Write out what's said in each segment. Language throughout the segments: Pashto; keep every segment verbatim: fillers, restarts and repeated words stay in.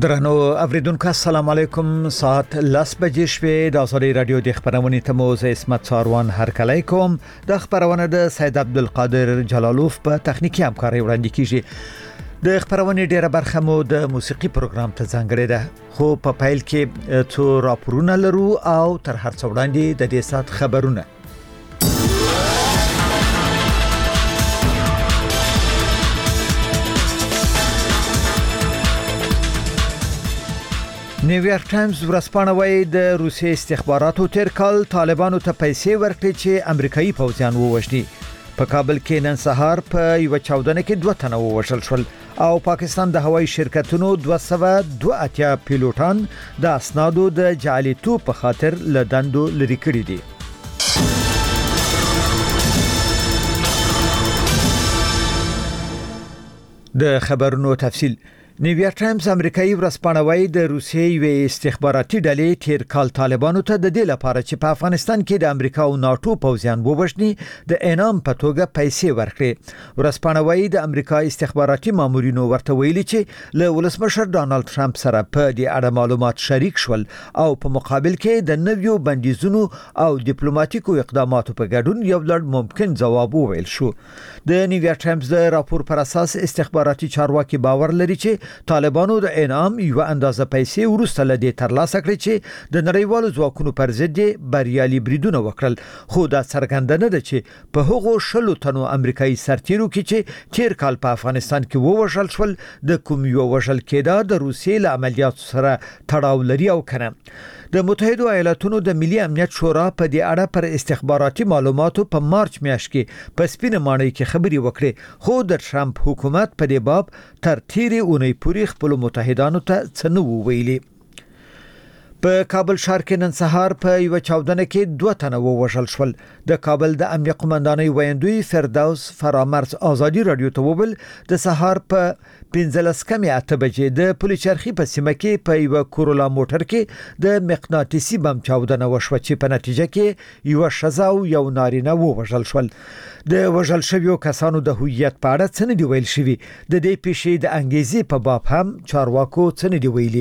درنو اوریدونکو السلام علیکم. ساعت لاس بجې شوې د ازادي رادیو د خبرونې تموز اسمت ساروان هر کله کوم د خبرونه د سید عبدالقادر جلالوف په تخنیکی همکاري وړاندې کیږي. د خبرونې ډیره برخه مو د موسیقي پروګرام ته ځانګړې ده، خو په پایل کې څو راپورونه لرو او تر هر څه وړاندې د دې سات خبرونه. نیویارک ټایمز ورځپاڼه وايي د روسي استخباراتو تیر کال طالبانو ته پیسې ورکړې چې امریکایي پوځیان ووژني. په کابل کې نن سهار په یو چاودنه کې دوه تنه ووژل شول او پاکستان د هوایي شرکتونو دوه سوه دوه اتیا پیلوټان د اسنادو د جعلیتوب په خاطر له دندو لري کړي دي. د خبرونو تفصیل. نیویارک ټایمز امریکایي ورځپاڼه وايي د روسیې یوې استخباراتي ډلې تیر کال طالبانو ته د دې لپاره چې په افغانستان کې د امریکا او ناتو پوځیان ووژني د انعام په توګه پیسې ورکړي. ورځپاڼه وايي د امریکا استخباراتي مامورینو ورته ویلي چې له ولسمشر ډانلډ ټرمپ سره په دې اړه معلومات شریک شول او په مقابل کې د نویو بندیزونو او ډیپلوماټیکو اقداماتو په ګډون یو لړ ممکن ځواب وویل شو. د نیویارک ټایمز د راپور پر اساس استخباراتي چارواکي باور لري چې طالبانو د انعام یو اندازه پیسې ورسته لدی ترلاسه کړې چې د نړیوالو ځواکونو پر ضد بریالي بریدونه وکړل، خو دا څرګنده ده چې په هغو شلو تنو امریکایي سرتیرو کې چې تیر کال په افغانستان کې ووژل شول د کوم یو وژل کېده د روسیې له عملیاتو سره تړاو لري او کنه. د متحده ایالاتونو د ملي امنیت شورا په دې اړه پر استخباراتي معلوماتو په مارچ میاشت کې په سپینه ماڼۍ کې خبري وکړې، خو د ټرمپ حکومت په دې باب تر تیرې اونۍ پورې خپل متحدانو ته څه نه ویلي. په کابل ښار کې نن سهار په یو چاودنه کې دوه تنه ووژل شول. د کابل د امنیه قومندانۍ ویاندوی فردوس فرامرز ازادي رادیو ته وویل د سهار په پنځلس کمې اته بجې د پولیچرخي په سیمه کې په یو کورولا موټر کې د مقناطیسي بم چاودنه وشوه چې په نتیجه کې یو ښځه او یو نارینه ووژل شول. د وژل شویو کسانو د هویت په اړه څه نه دی ویل شوی. د دې پیښې د انګیزې په باب هم چارواکو څه نه دی ویلي.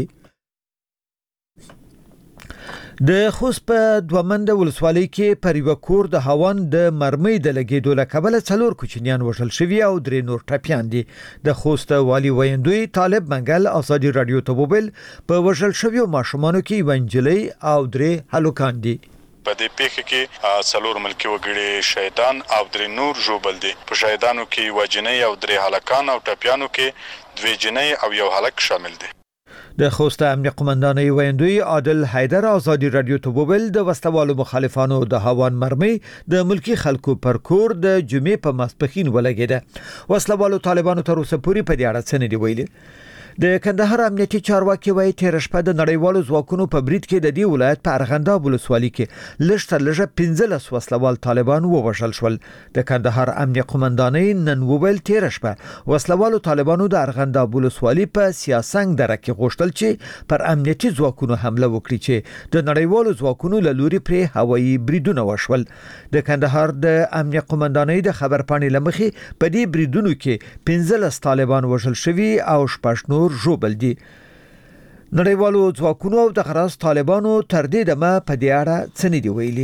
د خوست په دومند ولسوالۍ کې پر یو کور د هاون د مرمۍ د لګېدو له کبله څلور کوچنیان وژل شوي او درې نور ټپیان دي. د خوست والي ویندوی طالب منګل ازادي رادیو ته وویل په وژل شویو ماشومانو کې یوه نجلۍ او درې هلکان دي. په دې پیښه کې څلور ملکي وګړي شهیدان او درې نور ژوبل دي. په شهیدانو کې یوه جنۍ او درې هلکان او ټپیانو کې دوې جنۍ او یو هلک شامل دي. د خوست امنیه قومندانۍ ویندوی عادل حیدر ازادي رادیو ته وویل د وسوالو مخالفانو د هاون مرمۍ د ملکی خلکو پر کور د جمعې په ماسپښین ولګېده. وسلوالو طالبانو تر اوسه پورې په دې اړه څه نه دی ویلي. د کندهار امنیتي چارواکي وايي تیر شپه د نړیوالو ځواکونو په برید کې د دې ولایت په ارغنداب ولسوالۍ کې لږ تر لږه پنځلس وسلوال طالبان ووژل شول. د کندهار امنیه قومندانۍ نن وویل تیر شپه وسلوالو طالبانو د ارغنداب ولسوالۍ په سیاسنګ دره کې غوښتل چې پر امنیتي ځواکونو حمله وکړي چې د نړیوالو ځواکونو له لوري پرې هوایي بریدونه وشول. د کندهار د امنیه قومندانۍ د خبرپاڼې لمخې په دې بریدونو کې پنځلس طالبان وژل شوي او شپږ نور ژوبل دي. نړیوالو ځواکونو او د غراس طالبانو تر دې دمه په دې اړه څه نه دی ویلي.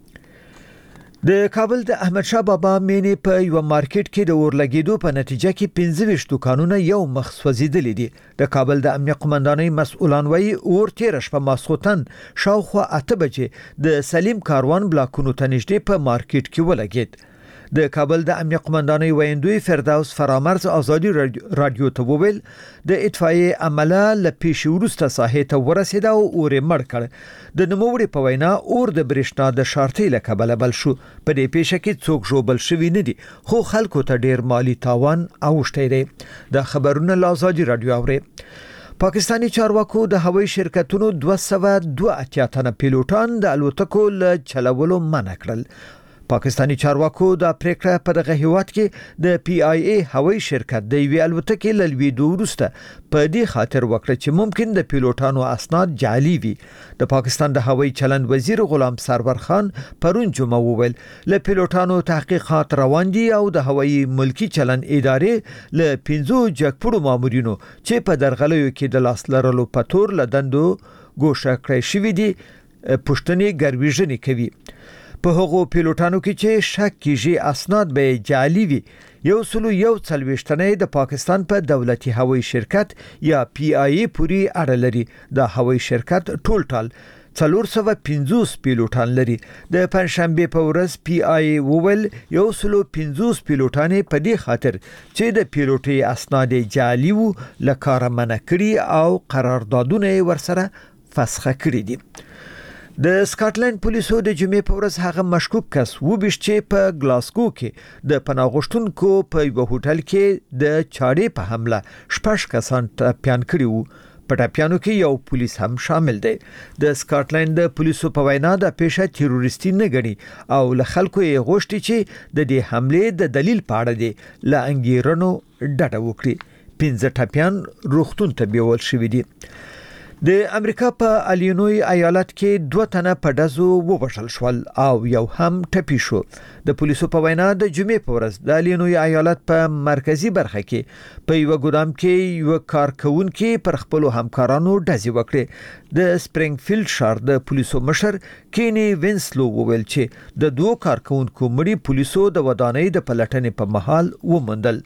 د کابل د احمد شاه بابا مینې په یو مارکیټ کې د اور لګېدو په نتیجه کې پنځه ویشت دکانونه یو مخ سوځېدلي دي. د کابل د امنیه قومندانۍ مسؤلان وايي اور تیر شپه ماسخوتن شاوخوا اته بجې د سلیم کاروان بلاکونو ته نږدې په مارکیټ کې ولګېد. د کابل د امنیه قومندانۍ ویندوی فردوس فرامرز ازادي رادیو ته وویل د اطفائیې عمله له پیښې وروسته ساحې ته ورسېد او اور یې مړ کړ. د نوموړي په وینا اور د برېښنا د شارټۍ له کبله بل شو. په دې پیښه کې څوک ژوبل شوي نه دي، خو خلکو ته ډیر مالی تاوان اوښتی دی. د خبرونه له ازادي رادیو اوري. پاکستانی چارواکو د هوایي شرکتونو دوه سوه دوه اتیا تنه پیلوټان د الوتکو له چلولو منع کړل. پاکستانی چارواکو د پریکړه په دغه هیواد کې د پی آی ای هوایي شرکت د وی الوتکې لویدو وروسته په دې خاطر وکړه چې ممکن د پیلوټانو اسناد جعلي وي. د پاکستان د هوایي چلند وزیر غلام سرور خان پرون جمعه وویل له پیلوټانو تحقیقات روان دي او د هوایي ملکی چلند ادارې له پنځو جګپړو مامورینو چې په درغلیو کې د لاس لرلو په تور لدندو ګوښه کړی شوی دي پښتنې ګرویژنې کوي. په هغو پیلوټانو کې چې شک کیږي اسناد به جعلي وي یو سلو یو څلويشتنې د پاکستان په دولتي هوایي شرکت یا پی آی ای پوری اړه لري. د هوایي شرکت ټول ټال څلور سوه پنځوس پیلوټان لري. د پنځشنبه په ورځ پی آی ای وویل یو سلو پنځوس پیلوټان په دې خاطر چې د پیلوټي اسناد جعلي وو لکاره منع کړي او قراردادونه ورسره فسخه کړي دي. د سکاټلند پولیسو د جمعې په ورځ هغه مشکوک کس وبښت چې په ګلاسکو کې د پناه غوښتونکو په یو هوټل کې د چاړې په حمله شپږ کسان ټپيان کړي وو. په ټپيانو کې یو پولیس هم شامل دی. د سکاټلند د پولیسو په وینا د پیښه تروریستي نه ګڼي او له خلکو یې غوښتي چې د دې حمله د دلیل په اړه دي لا انګیرنو ډډه وکړي. پنځه ټپيان روغتون ته بیول شوي دي. د امریکا په الینوی ایالت کې دوه تنه په ډزو وبشل شول او یو هم ټپي شو. د پولیسو په وینا د جمعې په ورځ د الینوی ایالت په مرکزی برخه کې په یو ګودام کې یو کارکونکو پر خپل همکارانو ډزې وکړې. د سپرینګفیلډ شهر د پولیسو مشر کینی وینسلو وویل چې د دوه کارکونکو مړي پولیسو د ودانۍ د پلټنې په محل وموندل.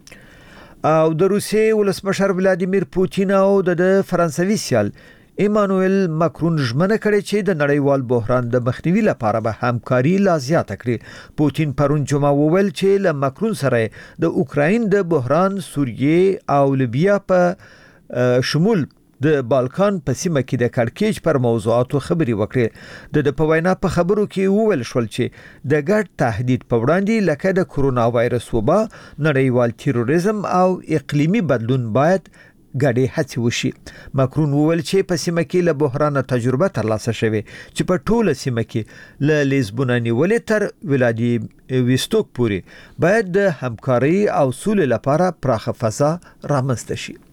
او د روسیې ولسمشر ولادیمیر پوتین او د فرانسوي سیال ایمانوئل ماکرون ژمنه کړې چې د نړیوال بحران د مخنیوي لپاره به همکاري لا زیاته کړي. پوتین پرون جمعه وویل چې له ماکرون سره د اوکراین د بحران، سوریه او لیبیا په شمول د بالکان په سیمه کې د کړکېچ پر موضوعاتو خبري وکړي. د په وینا په خبرو کې وویل شول چې د ګډ تهدید په وړاندې لکه د کرونا وایرس وبا، نړیوال تروریزم او اقلیمي بدلون باید ګډې هڅې وشي. ماکرون وویل چې په سیمه کې له بحران تجربه ترلاسه شوه چې په ټوله سیمه کې له لیزبون نیولې تر ولادیوستوک پورې باید د همکاري او سولې لپاره پراخه فضا رامنځته شي.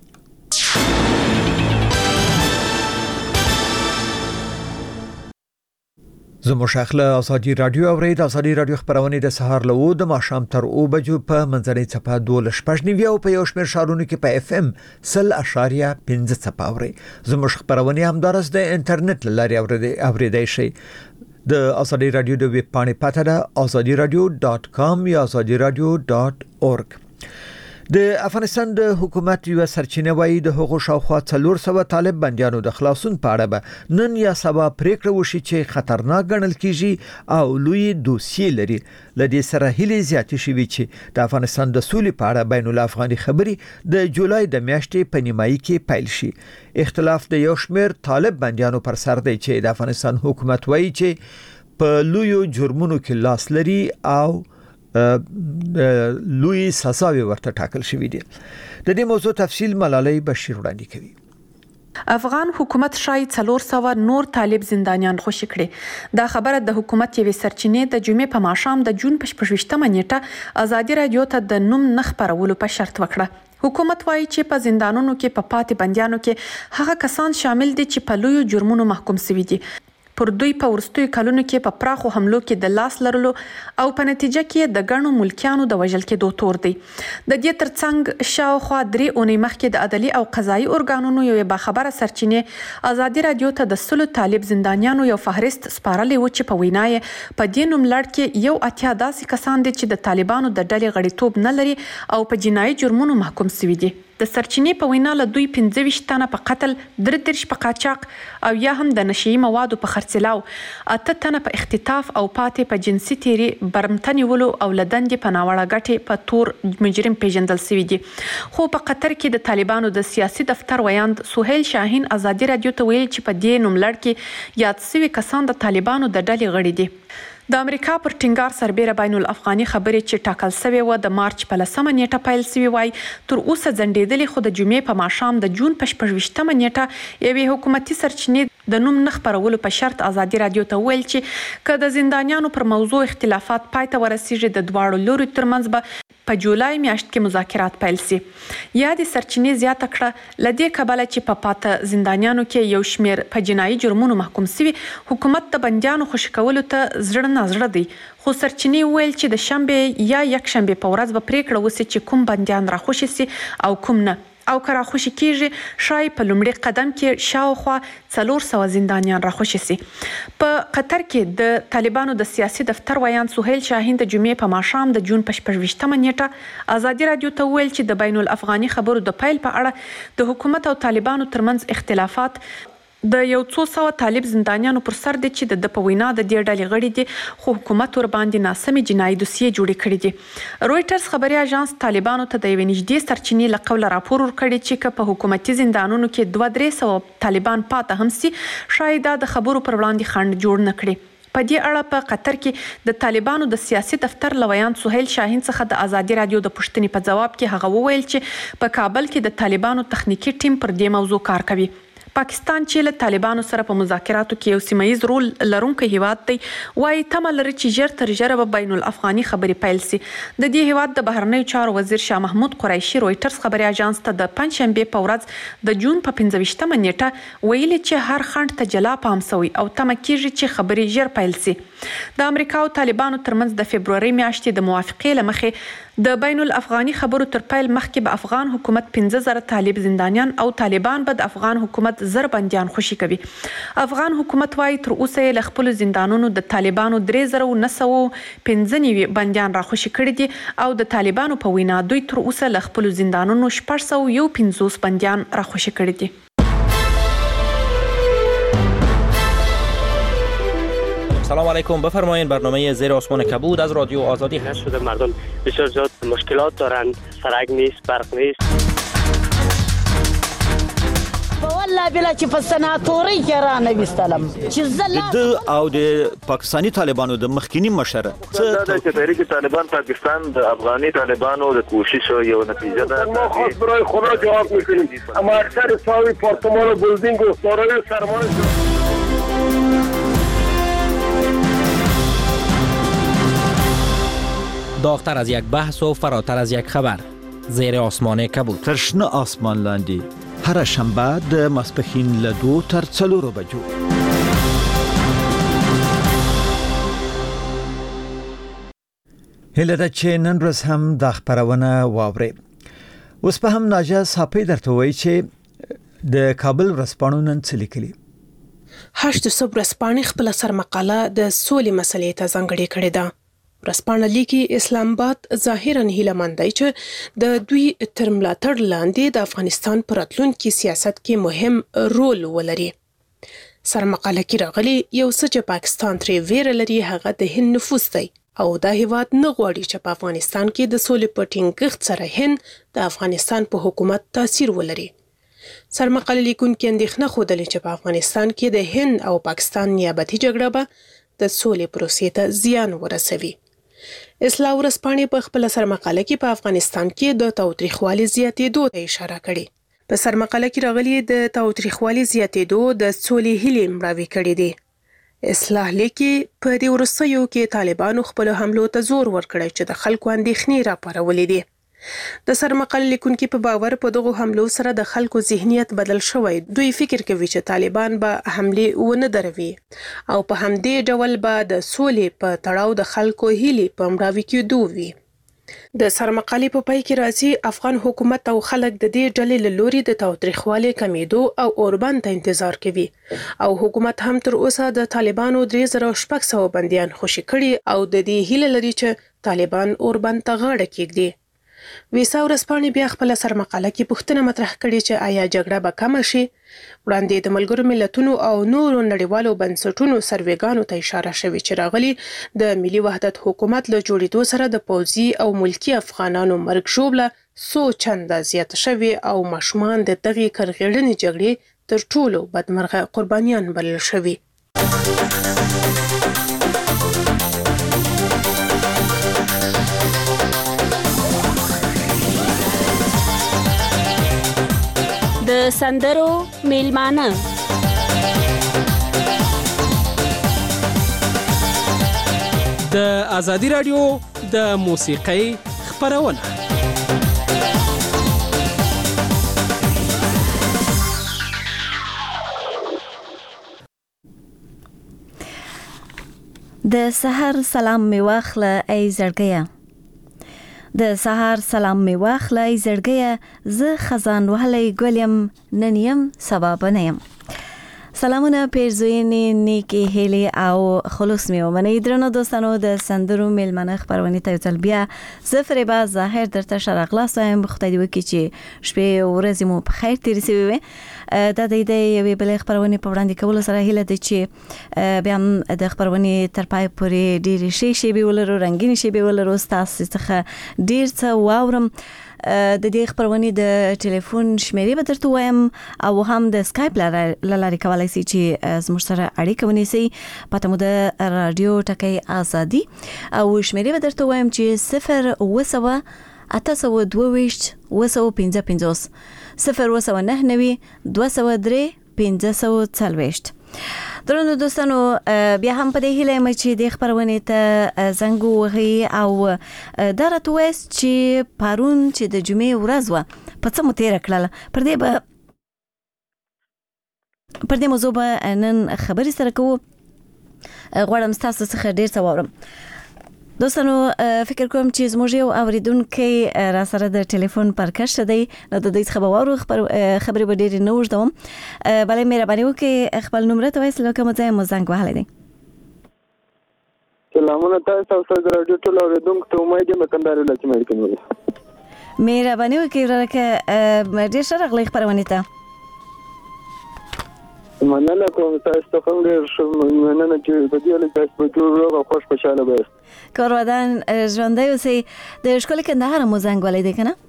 زموږ شاخله ازادي رادیو اورید ازادي رادیو خبرونه د سهار له و د ماښام تر او بجو په منځنۍ چپه دوه شپږ نیوي او په یو شمېر شارونو کې په اف ام سل اشاریه پنځه چپه اوري. زموږ خبرونه هم درس د انټرنیټ لاري اوریدي اوریدای شي. د ازادي رادیو د ویب پاڼې پته ده ازادي رادیو ډاټ کام یا ازادي رادیو ډاټ اورګ. د افغانستان د حکومت یو سرچینه وایي د هغو شاوخوا څلور سوه طالب بندیانو د خلاصون په اړه به نن یا سبا پریکړه وشي چې خطرناک ګڼل کیږي او لوی دوسیې لري. لدې سره هلي زیاتې شوي چې د افغانستان د سولې په اړه بین الافغاني خبري د جولای د میاشتې په نیمایي کې پیل شي. اختلاف د یو شمېر طالب بندیانو پر سر دی چې د افغانستان حکومت وایي چې په لویو جرمونو کې لاس لري او لوی سزاوي ورته ټاکل شوې دي. د دې موضوع تفصیل ملالۍ بشیر وړاندې کوي. افغان حکومت شای څلور سوه نور طالب زندانیان خوشي کړي. دا خبره د حکومت یوې سرچینې د جمعې په ماښام د جون په شپږویشتمه نیټه ازادي رادیو ته د نوم نه خپرولو په شرط وکړه. حکومت وایي چې په زندانونو کې په پاتې بندیانو کې هغه کسان شامل دي چې په لویو جرمونو محکوم شوي دي. پر دوی په ورستوي کلونو کې په پراخو حملو کې د لاس لرلو او په نتیجه کې د ګڼو ملکیانو د وژل کېدو تور دی. د دې ترڅنګ شاوخوا درې اونۍ مخکې د عدلي او قضایي ارګانونو یو باخبره سرچینې ازادي رادیو ته د سلو طالب زندانیانو یو فهرست سپارلی و چې په وینا یې په دې نوملړ کې یو اتیا داسې کسان دي چې د طالبانو د ډلې غړیتوب نه لري او په جنایي جرمونو محکوم شوي دي. د سرچینې په وینا له دوی پنځه ویشت تنه په قتل، درې دېرش په قاچاق او یا هم د نشهیي موادو په خرڅلاو، اته تنه په اختطاف او پاتې په جنسي تیري، برمته نیولو او له دندې په ناوړه ګټې په تور مجرم پیژندل شوي دي. خو په قطر کې د طالبانو د سیاسي دفتر ویاند سهیل شاهین ازادي رادیو ته ویل چې په دې نوملړ کې یاد شوي کسان د طالبانو د ډلې غړي دي. د امریکا پر ټینګار سربېره بین الافغاني خبرې چې ټاکل شوې و د مارچ په لسمه نیټه پیل شوې وای تر اوسه ځنډېدلې، خو د جمعې په ماښام د جون په شپږویشتمه نیټه یوې حکومتي سرچینې د نوم نه خپرولو په شرط ازادي راډیو ته وویل چې که د زندانیانو پر موضوع اختلافات پای ته ورسیږي د دواړو لورو ترمنځ به په جولای میاشت کې مذاکرات پیل شي. یا د سرچینې زیاته کړه لدې کبله چې په پاته زندانیانو کې یو شمیر په جنایي جرمونو محکوم شوي، حکومت د بندیانو خوشي کولو ته زړه نه زړه دی، خو سرچینې ویل چې د شنبه یا یک شنبه په ورځ به پریکړه وشي چې کوم بندیان راخوشي سي او کوم نه، او که راخوشي کیږي شاید په لومړي قدم کې شاوخوا څلور سوه زندانیان راخوشي سي. په قطر کې د طالبانو د سیاسي دفتر ویان سهیل شاهین د جمعې په ماښام د جون په شپږویشتمه نیټه ازادي راډیو ته ویل چې د بین الافغاني خبرو د پیل په اړه د حکومت او طالبانو ترمنځ اختلافات د یو څو سوه طالب زندانیانو پر سر دي چې د په وینا د دې ډلې غړي دي، خو حکومت ور باندې ناسمې جنایي دوسیې جوړې کړې دي. رویټرز خبري اژانس طالبانو ته د یوې نږدې سرچینې له قوله راپور ورکړی چې که په حکومتي زندانونو کې دوه درې سوه طالبان پاته هم سي، شاید دا د خبرو پر وړاندې خنډ جوړ نه کړي. په دې اړه په قطر کې د طالبانو د سیاسي دفتر لویان سهیل شاهین څخه د ازادي راډیو د پوښتنې په جواب کې هغه وویل چې په کابل کې د طالبانو تخنیکی ټیم پر دې موضوع کار کوي. پاکستان چې له طالبانو سره په مذاکراتو کې یو سیمایي رول لرونکی هیواد دی، وایي تمه لري چې ژر تر ژره به بین الافغاني خبرې پیل سي. د دې هیواد د بهرنیو چارو وزیر شاه محمود قریشي رویټرز خبري اژانس ته د پنځشنبه په ورځ د جون په پنځه ویشتمه نیټه ویلي چې هر خنډ ته جلا پام شوی او تمه کیږي چې خبرې ژر پیل سي. د امریکا او طالبانو ترمنځ د فبروري میاشتې د موافقې له مخې د بین الافغاني خبرو تر پیل مخکې به افغان حکومت پنځه زره طالب زندانیان او طالبان به د افغان حکومت زر بندیان خوشي کوي. افغان حکومت وايي تر اوسه له خپل زندانونو د طالبانو درې زره نه سوه پنځه نوي بندیان را خوشي کړي دي او د طالبانو په وینا دوی تر اوسه له خپل زندانونو شپږ سوه یو پنځوس بندیان را خوشي کړي دي. سلام علیکم، بفرمایید. برنامه زیر آسمان کبود از رادیو آزادی هست. شده مردم بسیار زیاد مشکلات دارند، سرک نیست، برق نیست. والله بلا چې په سناتوري کې را نه وستلم چې زلا د او د پاکستانی طالبانو د مخکینی مشره څه د تحریک طالبان پاکستان د افغاني طالبانو د کوشش یو نتیجه ده. ما خاص برای خدا جواب میکنیم، اما اکثر ساوی پارتمان و بلدینگ و دارای سرمایه داغتر از یک بحث و فراتر از یک خبر، زیر آسمان کبود. ترشنه آسمان لاندې هر شنبه د ماسپښین له دو تر څلورو بجو. هله ده چې نن ورځ هم دا خبرونه واورئ. اوس په هم ناجه صاحب درته وایي چې د کابل ورځپاڼو نن څه لیکلي. هشت صبح ورځپاڼې خپله سرمقاله د سولې مسلې ته ځانګړې کړې ده. ورځپاڼه لیکي اسلام آباد ظاهراً هیله دی چې د دوی تر ملاتړ لاندې د افغانستان په راتلونکي سیاست کې مهم رول ولري. سرمقاله کې راغلي یو څه چې پاکستان ترې ویره لري هغه د هند نفوذ دی او دا هیواد نه غواړي چې په افغانستان کې د سولې په ټینګښت سره هند د افغانستان په حکومت تاثیر ولري. سرمقاله لیکونکي اندېښنه ښودلې چې په افغانستان کې د هند او پاکستان نیابتي جګړه به د سولې پروسې ته زیان ورسوي. اصلاح ورځپاڼې په خپله سرمقاله کې په افغانستان کې د تاوتریخوالي زیاتېدو ته اشاره کړې. په سرمقاله کې راغلي د تاوتریخوالي زیاتېدو د سولې هیلې مړاوې کړې دي. اصلاح لیکي په دې وروستیو کې طالبانو خپلو حملو ته زور ورکړی چې د خلکو اندېښنې راپارولې دي. د سرمقاله لیکونکي په باور په دغو حملو سره د خلکو ذهنیت بدل شوی. دوی فکر کوي چې طالبان به حملې ونه دروي او په همدې ډول به د سولې په تړاو د خلکو هیلې په مړاوي کېدو وي. د سرمقالې په پای کې راځي افغان حکومت او خلک د دې ډلې له لوري د تاوتریخوالي کمیدو او اوربند ته انتظار کوي او حکومت هم تر اوسه د طالبانو درې زره شپږ سوه بندیان خوشي کړي او د دې هیله لري چې طالبان اوربند ته غاړه کېږدي. ویسا ورځپاڼې بیا خپله سرمقاله کې پوښتنه مطرح کړې چې آیا جګړه به کمه شي. وړاندې د ملګرو ملتونو او نورو نړیوالو بنسټونو سروېګانو ته اشاره شوې چې راغلي د ملي وحدت حکومت له جوړېدو سره د پوځي او ملکي افغانانو مرګ ژوبله څو چنده زیاته شوې او ماشومان د دغې کرغېړنې جګړې تر ټولو بدمرغه قربانیان بلل شوي. سندرو میلمانه د ازادي رادیو د موسیقۍ خبرونه د سحر سلام می واخله ای زړګیا د سحر سلام می واخله ای زړګیا زه خزان وهلې ګولم ننیم سبا بنیم سلامونه پیرزوینې نیکی هیلې او خلوص می ومنئ درنو دوستانو د سندرو میلمنه خبرونه ته ځل بیا زفر با ظاهر درته شرغلاس وایم خدای دې وکړي چې شپې ورځې مو په خیر تیر شي وي دا د دې یوې بلې خبرونه په وړاندې کولو سره هیله ده چې بیا د خبرونه تر پای پورې ډېر شي شي به ولرو رنگین شي به ولرو تاسو څخه ډېر څه واورم د دې خبرونه د ټلیفون شمیرې به درته وایم او هم د سکایپ لارې کولای شي چې زموږ سره اړیکه ونیسي پته مو د رادیو ټکی ازادي او شمیرې به درته وایم چې صفر وسوه اته سوه دوه ویشت اوه سوه پنځه پنځوس صفر اوه سوه نهه نوي دوه سوه درې پنځه سوه څلوېښت درنو دوستانو بیا هم په دې هیله یم چې د خبرونه ته زنګ ووهئ او دا راته ووایاست چې پرون چې د جمعې ورځ وه په څه مو تېره کړله پر دې به پر دې موضوع به نن خبرې سره کوو غواړم ستاسو څخه ډېر څه واورم دوستانو فکر کوم چې زموږ یو اوریدونکی را سره د ټلیفون پر کش دی نو د دې څخه به واورو خبرې به ډېرې نه اوږدوم بلې مهرباني وکړئ خپل نمره ته وایاست له کومه ځایه مو زنګ وهلی دی سلامونه تاسو او د راډیو ټول اوریدونکو ته امید یم کندهار ولایت کې مې مهرباني وکړئ ورکه ډېر ښه راغلی خپرونې ته مننه کوم تاسو ته هم ډېر مننه چې په دې لږ تاسو په ټول روغ او خوش خوشاله بایاست کار ودان ژوندی اوسئ د ښکلي کندهار مو زنګ وهلی دی که نه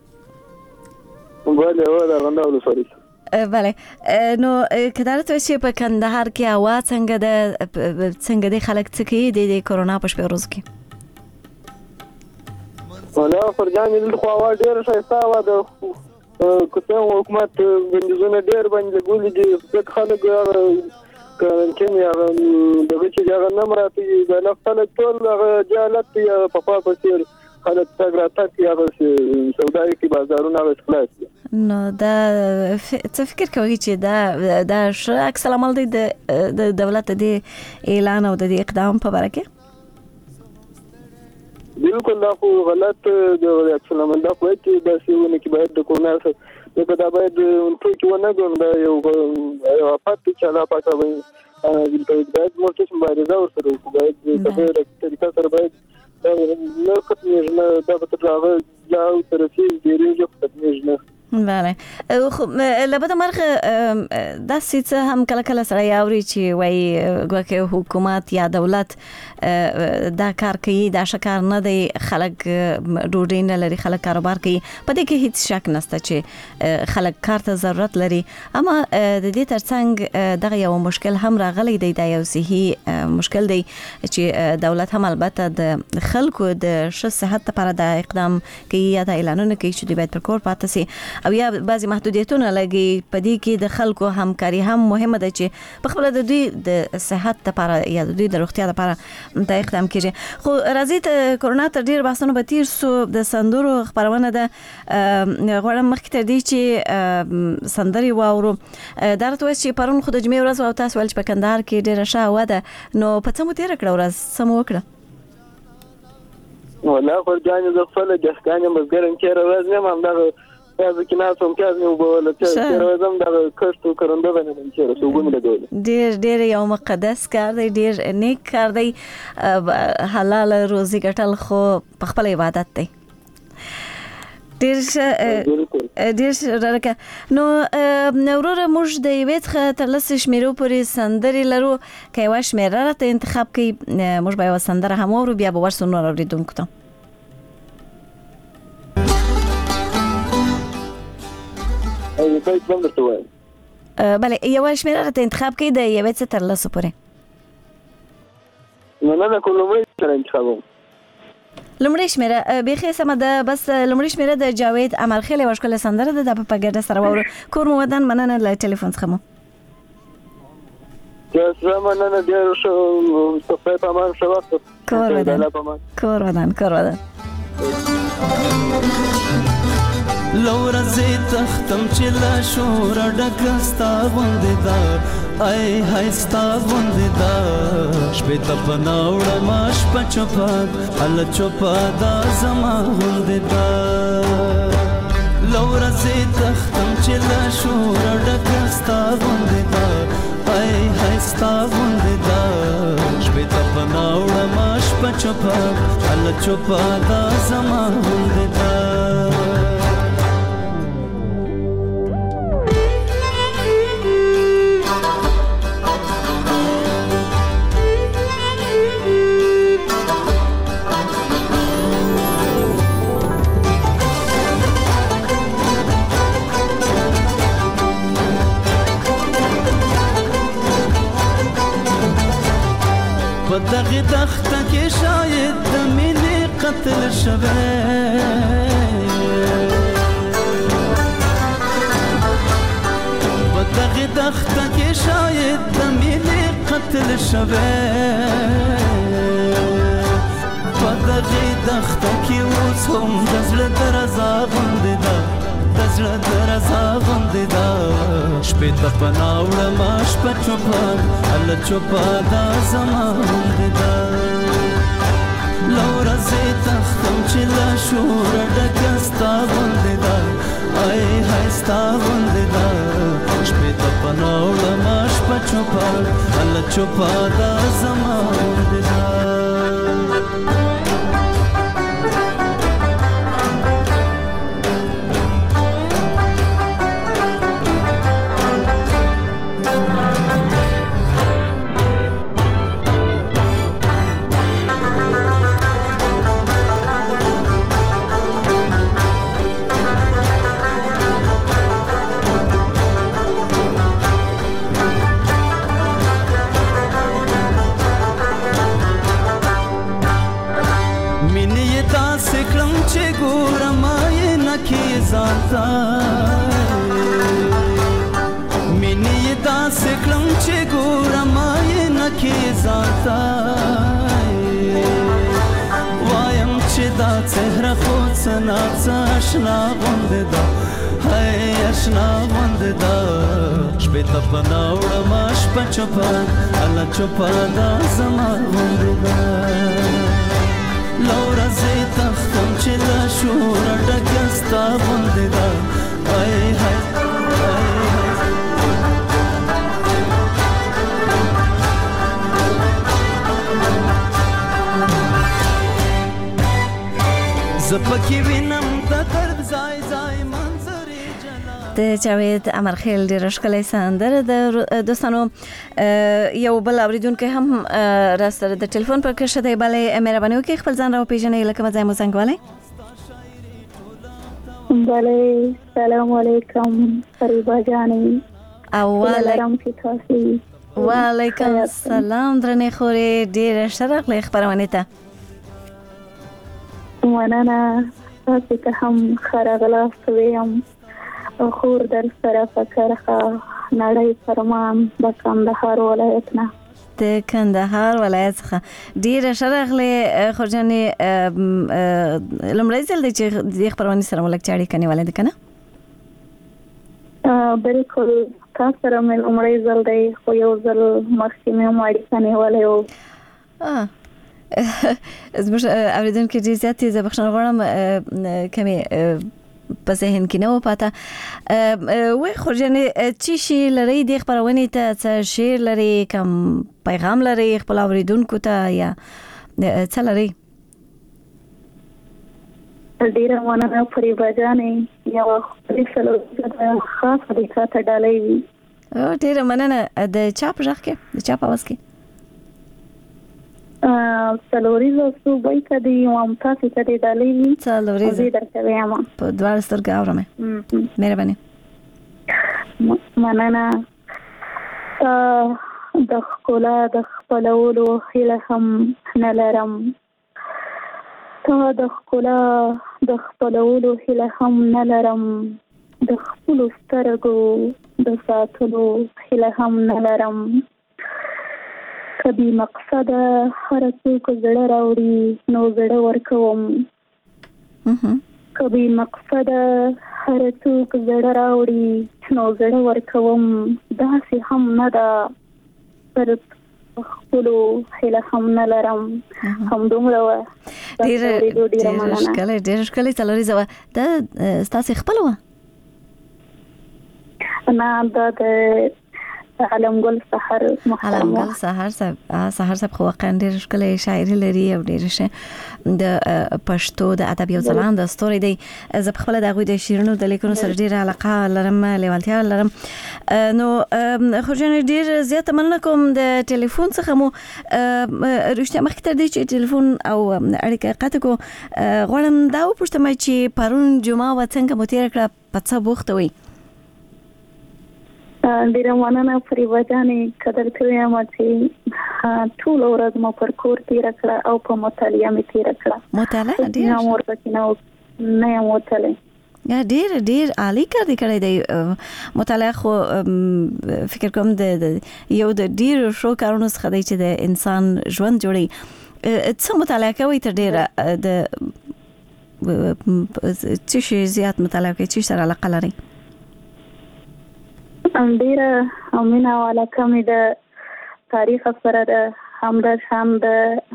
بله هو د ارغنداب ولسوالۍ بله نو که دا راته وایي چې په کندهار کې هوا څنګه ده څنګه دی خلک څه کوي د دې کورونا په شپې ورځو کې والله فرجانې دلخوا هوا ډېره ښایسته هوا ده که څه حکومت بندیزونه ډېر باندې لګولي دي ځکه خلک هغه کارنټین هغه دغه چې هغه نه مراعاتوي بله خلک ټول هغه جهالت دی پخوا په څېر خلک تګ راتګ کوي هغه سوداګري کوي بازارونه هغه خلاص دي نو دا څه فکر کوي چې دا دا ښه عکس العمل دی د دولت د اعلان او د اقدام په باره کې بالکل دا خو غلط د عکس العمل دا خو چې داسې ونه کې باید د کورونا څخه دا باید ټوکې ونه ګڼو دا یو افت دی چې الله پاک باید موږ څه مبارزه ورسره وکړو باید په دې طریقه سره باید نه ختمېږي نه دا به تر هغه یا تر رسېږي ډېرېږي خو ختمېږي نه بله خو له بده مرغه داسې څه هم کله کله سړی اوري چې وایي ګوکې حکومت یا دولت دا کار کوي دا ښه کار نه دی خلک ډوډۍ نه لري خلک کاروبار کوي په دې کې هیڅ شک نشته چې خلک کار ته ضرورت لري اما د دې ترڅنګ دغه یو مشکل هم راغلی دی دا یو صحي مشکل دی چې دولت هم البته د خلکو د ښه صحت لپاره دا اقدام کوي یا دا اعلانونه کوي چې دوی باید پر کور پاتې سي او یا بعضی محدودیتونه لګي په دې کې د خلکو همکاري هم مهمه ده چې په خپل د دوی د صحت لپاره یا د دوی د روغتیا لپاره دا اقدام کیږي خو راځي ته کورونا تر ډیر باسنو به تیر سو د سندرو خبرونه ده غواړم مخکې تر دې چې سندري واورو دا راته وایي چې پرون خو د جمعې ورځ او تاسو ول چې په کندهار کې ډیره ښه هوا ده نو په څه مو تیر کړه ورځ څه مو وکړه والله فرجانې زه خپل ګسکانې مزګرم چې ورځ نه هم دا تاسو کې ناسو هم تاسو یو بوله چې ورځم دا کښت کرنده باندې چې رسوګون لګول ډیر ډیر یو مقدس کار دی ډیر نیک کار دی حلال روزي ګټل خو په خپل عبادت دی ډیر ډیر راکه نو وروره موږ د یوې څخه تر لسو شمیرو پورې سندرې لرو که یوه شمیره راته انتخاب کړي موږ به یوه سندره هم واورو بیا به ورسو نور اورېدونکو ته بله یوه شمیره راته انتخاب کړي د یوې څخه تر لسو پورې نه نه کوم لومړی سره انتخابوم لمړی شمیره بیخي سم ده بس لمړی شمیره د جاوید امرخیل وشکل سندره ده د په ګډه سره وره کور مو ودان مننه له ټلیفون څخه مو یا زمانه ډیر شو په پامان شو وخت کور ودان کور ودان کور ودان لورا زی تختم چې لا شور ډک ستا غوندې دا ای های ستا غوندې دا شپې ته پناوړه ما شپه چوپه هله چوپه دا زما غوندې دا لورا زی تختم چې لا شور ډک ستا غوندې دا ای های ستا غوندې دا شپې ته پناوړه ما شپه چوپه هله چوپه دا زما غوندې دا دغه دخته کې شاید د مینې قتل شوی په دغه دخته کې شاید د مینې قتل شوی په دغه دخته کې اوس هم د زړه درزا غوندې ده د زړه درزا غوندې ده شپې ته پناوړه ما شپه چوپه هله چوپه دا زما غوندې ده لورا زی تختم چې له شوره ډکه ستا غوندې ده ای های ستا غوندې ده شپې ته پناوړه ما شپه چوپه هله چوپه دا زما غوندې ده مینې داسې کړم چې ګورم یې نه کې ځانته وایم چې دا څهره خو څه ناڅه اشنا غوندې ده هی اشنا غوندې ده شپې ته پناوړه ما شپه چوپه هله چوپه دا زما غوندې ده لورا زی تختم چې له شوره ډکه ستا غوندې ده ای های زپکی وینم د درد ځای ځای منظرې د جاوید امرخیل ډېره ښکلې سندره د دوستانو یو بل اوریدونکی هم راسره د ټلیفون پر کرښه دی بلې مهرباني وکړئ خپل ځان راوپېژنئ له کومه ځای مو زنګ وهلی بله سلام علیکم فریبا جانې او وعلیکم السلام درنې خورې ډېره ښه راغلې خپرونې ته مننه تاسو ته هم ښه راغلاست ویم خور در سره په کرښه نړۍ فرمان د کندهار ولایت نه د کندهار ولایت څخه ډېره ښه راغلې خورجانې لومړی ځل دی چې دې خپرونې سره مو لږ څه اړیکه نیولې ده که نه بلکل تا سره مې لومړی ځل دی خو یو ځل مخکې مې هم اړیکه نیولې و زموږ اوریدونکي ډېر زیات دي زه بخښنه غواړم کمې په ذهن کې نه و پاته وایي خورجانې څه شی لرئ دې خپرونې ته څه شعر لرئ کم پیغام لرئ خپلو اوریدونکو ته یا څه لرئ ډېره مننه فریبا جانې یوه ښکلې سلوزه خاصه دې تا ته ډالۍ وي ډېره مننه د چا په غږ کې د چا په اواز کې څلوریزه صوبۍ ته دې وم تاسې ته دې ډالۍ وي څلوریزه زه درته ویمه په دواړو سترګو اورم مهرباني مننه د ښکلا د خپلولو هیله هم نه لرم تا د ښکلا د خپلولو هیله هم نه لرم، د خپلو سترګو د ساتلو هیله هم نه لرم. که بې مقصده هر څوک زړه راوړي نو زړه ورکوم، که بې مقصده هر څوک زړه راوړي نو زړه ورکوم. داسې هم نه ده پر خپلو هیله هم نه لرم. همدومره وه. ډېره ښکلې ډېره ښکلې څلوریزه وه. دا ستاسې خپله وه؟ نه، دا د علمګل سحر محترم علمګل سحر صاحب سحر صاحب خو واقعا ډېر ښکلی شاعري لري او ډېر ښه د پښتو د ادب یو ځلانده ستوری دی. زه پخپله د هغوی د شعرونو د لیکنو سره ډېره علاقه لرم، لیوالتیا لرم. نو خورجانې ډېر زیاته مننه کوم د ټلیفون څخه مو. رښتیا مخکې تر دې چې ټلیفون او اړیکه قطع کړو غواړم دا وپوښتم چې پرون جمعه وه څنګه مو تېره کړه، په څه بوخته وئ؟ ډېره مننه فریبا جانې، قدر کوم چې ټوله ورځ مو پر کور تېره کړه او په مطالعه مې تېره کړه. مطالعه ډېر نه ام ورپسې نه نه یم وتلی. یا ډېر ډېر عالی کار دی کړی دی. مطالعه خو فکر کوم د یو د ډېرو ښو کارونو څخه دی چې د انسان ژوند جوړوي. څه مطالعه کوئ تر ډېره؟ د څه شي زیات مطالعه کوئ؟ څه سره علاقه لرئ؟ ډېره مینه او علاقه مې د تاریخ سره ده، همداشان د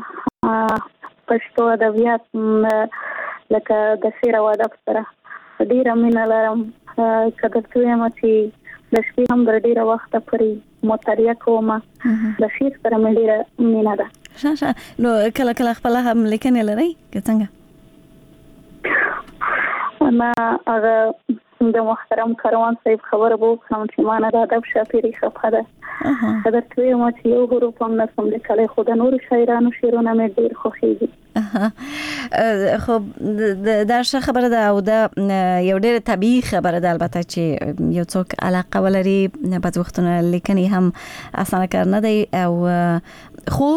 پښتو ادبیات لکه د شعر او ادب سره ډېره مینه لرم. قدر کوم چې د شپې هم د ډېره وخته پورې مطالعه کوم. د شعر سره مې ډېره مینه ده. ښه ښه. نو کله کله خپله هم لیکنې لرئ که څنګه؟ نه، هغه د محترم کاروان صاحب خبره به وکړم چې ما نه د ادب شاپیري خفه ده. قدر کوم چې یو حروف هم نسم لیکلی، خو د نورو شاعرانو شعرونه مې ډېر خوښېږي. خو دا ښه خبره ده او دا یو ډېره طبیعي خبره ده البته چې یو څوک علاقه ولري. بعضې وختونه لیکنې هم اسانه کار نه دی او خو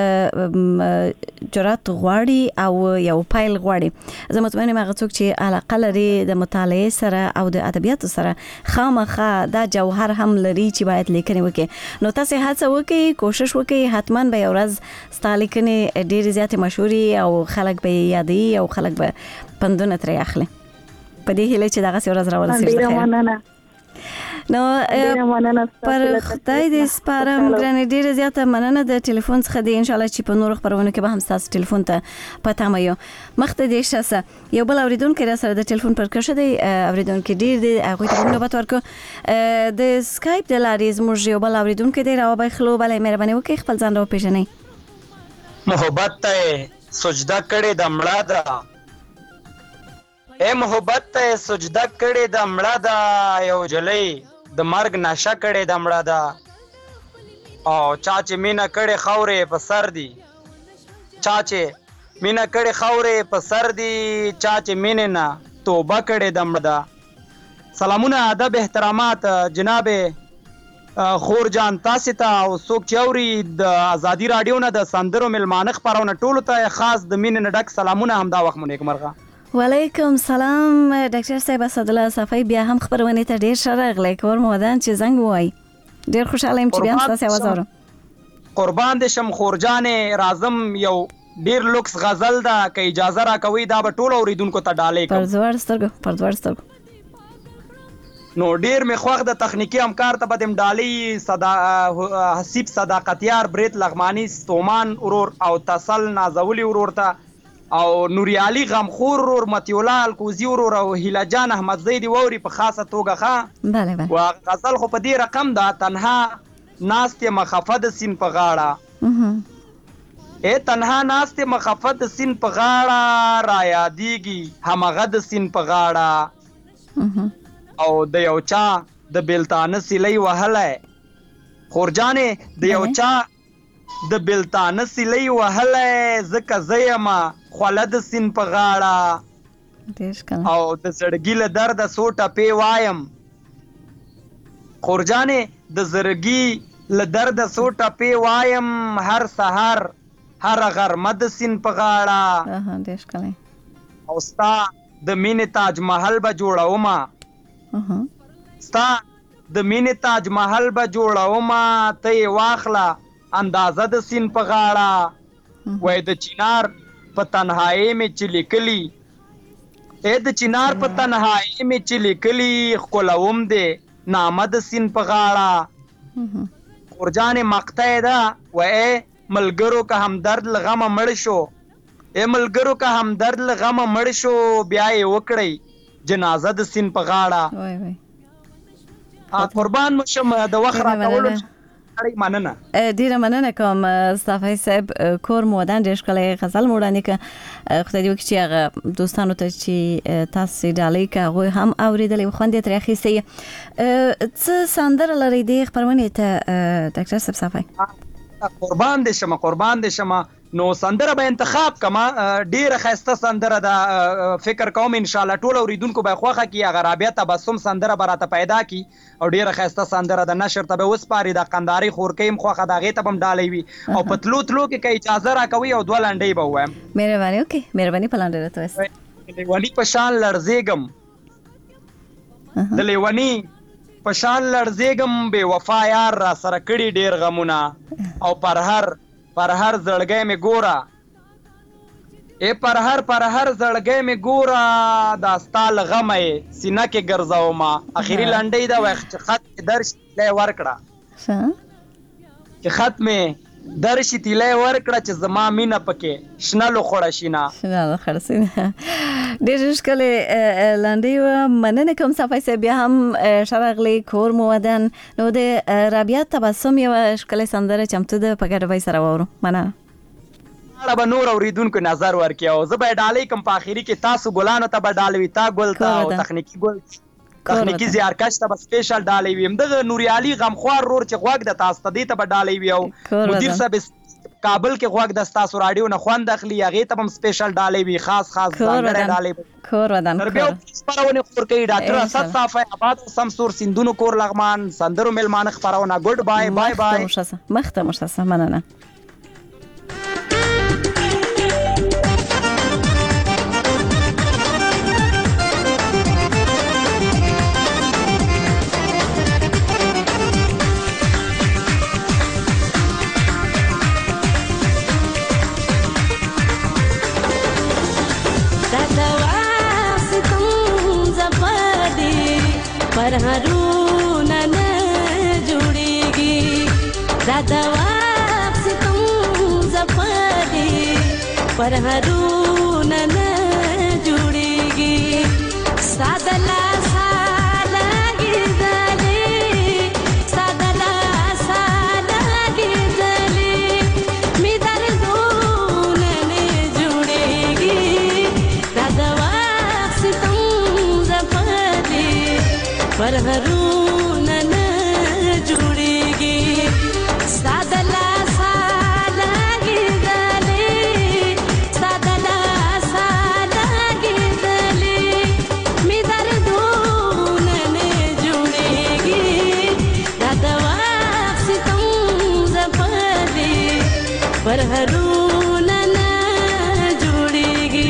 جرأت غواړي او یو پیل غواړي. زه مطمئن یم هغه څوک چې علاقه لري د مطالعې سره او د ادبیاتو سره خامخا دا جوهر هم لري چې باید لیکنې وکړي. نو تاسې هڅه وکړئ، کوشش وکړئ، حتما به یو ورځ ستا لیکنې ډېرې زیاتې مشهورې او خلک به یې یادوي او خلک به پندونه ترې اخلي. په دې هیله چې دغسې ورځ راورسېږي. ډېره مننه. نو پر خدای دې سپارم ګرانې، ډېره زیاته مننه د ټلیفون څخه دی. انشاءالله چې په نورو خپرونو کې به هم ستاسو ټلیفون ته په تمه یو. مخته دې شه سه یو بل اورېدونکی را سره د ټلیفون پر کرښه دی. اورېدونکی ډېر دی، هغوی ته به نوبت ورکړو. د سکایپ د لارې زموږ یو بل اورېدونکی دی، راوبخلو. بله مهرباني وکړئ خپل ځان راوپېژنئ. محبت ته سجده کړې د مړه ده، اے محبت ته سجده کړې د مړه ده، یو جلۍ د مرګ نشه کړې د مړه ده. او چا چې مینه کړې خاورې په سر دي، چا چې مینه کړې خاورې په سر دي، چا چې مینې نه توبه کړې د مړه ده. سلامونه، ادب، احترامات جناب خور جان تاسې ته او څوک چې اوري د ازادي راډیو نه د سندرو ملمانه خپرونه ټولو ته خاص د مینې نه ډک سلامونه. همدا وخت مو نیکمرغه. وعلیکم سلام ډاکټر صاحب اسدالله صفای، بیا هم خبرونه ته ډیر ښه راغلی. کور مو ودان چې زنګ وای، ډیر خوشاله یم چې بیا تاسو आवाज اورم. قربان دې شم خورجانې، رازم یو ډیر لوکس غزل ده، که اجازه راکوي دا به ټول اوریدونکو ته ډالۍ کوم. پرزوړ سترګو پرزوړ سترګو نو ډیر می خوښ د تخنیکی همکار ته بدیم ډالۍ صدا حسیب صداقتیار بریت لغمانی ستومان ورور او تسل نازولی ورور ته او نوری علی غمخور ورور متیولا الکوزی ورور او هیله جان احمد زیدی ووري په خاصه توګه ښه. بله بله. و غزل خو په دې رقم ده، تنها ناست مخفض سین په غاړه، اے تنها ناست مخفض سین په غاړه، را یادیږي همغه د سین په غاړه، او د یو چا د بیلتانه سیلی وهلی. خورجانې د یو چا د بیلتانه سیلی وهلی، ځکه زه یمه خوله د سین په غاړه، او د زړګي له درده څو ټپې وایم. خورجانې د زړګي له درده څو ټپې وایم، هر سهار هر غرمه د سین په غاړه اها ډېر ښکلی او ستا د مینې تاج محل به جوړومه اها ستا د مینې تاج محل به جوړومه ته یې واخله اندازه د سین په غاړه وای د چنار په تنهایی مې چې لیکلي اے د چنار په تنهایی مې چې لیکلي ښکلوم دې نامه د سین په غاړه خورجانې مقطع ده وای ملګرو که همدرد له غمه مړ شو اے ملګرو که همدرد له غمه مړ شو بیا یې وکړئ جنازه د سین په غاړه وای وای قربان مو شم د وخت راکولو مننه ډیره مننه کوم صافی صاحب کور مودان ډېر ښکلی غزل مو وړاندې کړه خدای دې وکړي چې هغه دوستانو ته چې تاسې ډالۍ که هغوی هم اورېدلې خوند یې ترې اخیستی څه سندره لرئ دې خپرونې ته ډاکټر صاحب صافی قربان دې شمه قربان دې شمه نو سندره به انتخاب کما ډیره ښایسته سندره ده فکر کوم ان شاء الله ټول اوریدونکو به خوښه کی هغه رابعه تبسم سندره براته پیدا کی او ډیره ښایسته سندره ده نشر ته به وسپاري د قنداري خورکیم خوخه دغه ته بم ډالې وي او پتلو تلو کې کی اجازه را کوي او دوه لنډې به وایم مهرباني وکي مهرباني په لنډه راته وایي لیونی په شان لړزېږم د لیونی په شان لړزېږم بې وفا یار را سره کړي ډیر غمونه او پر هر پر هر زړګی مې ګوره اے پر هر پر هر زړګی مې ګوره دا ستا له غمه یې سینه کې ګرځومه اخري لنډۍ ده وایي چې خط مې درشي تیلی ورکړه چې خط مې درشي تیلی ورکړه چې زما مینه پکې شنه لوخوړه شینه شنه لوخوړه شینه ډېر ښکلې لنډۍ وه مننه کوم صافی صاحب بیا هم ښه راغلی کور مو ودان نو د رابعه تبسم یوه ښکلې سندره چمتو ده په ګډه به یې سره واورو مننه اړه به نور اوریدونکو نظر ورکړي او زه به یې ډالۍ کوم په اخري کې تاسو ګلانو ته به ډالۍ وي تا ګل ته او تخنیکي ګل تخنیکی زیارکش ته به سپیشل ډالۍ وي همدغه نوري علي غمخوار رور چې غوږ د تاسو ته دې ته به ډالۍ وي او مدیر صاحب کابل کې غوږ د ستاسو راډیو نه خوند اخلي هغې ته به هم سپیشل ډالۍ وي خاص خاص ځانګړی ډالۍ کور ودان تر بیا خپرونې خور کوي ډاکټر اسد صافی آباد او سمسور سیندونو کور لغمان سندرو میلمانه خپرونه ګډ بای بای بای مخته مشاسه مننه पर हरूना न जुड़ेगी दादा वापसी तुम जफादी पर हरूना न जुड़ेगी सादला साला गिरदले सादला साला गिरदले मिदर दून ने जुड़ेगी दादा वापसी तुम जफादी पर हरूना न जुड़ेगी सादला साला गिरदले सादला साला गिरदले मिदर दून न जुड़ेगी दादा वापसी तुम जफादी पर हरूना न जुड़ेगी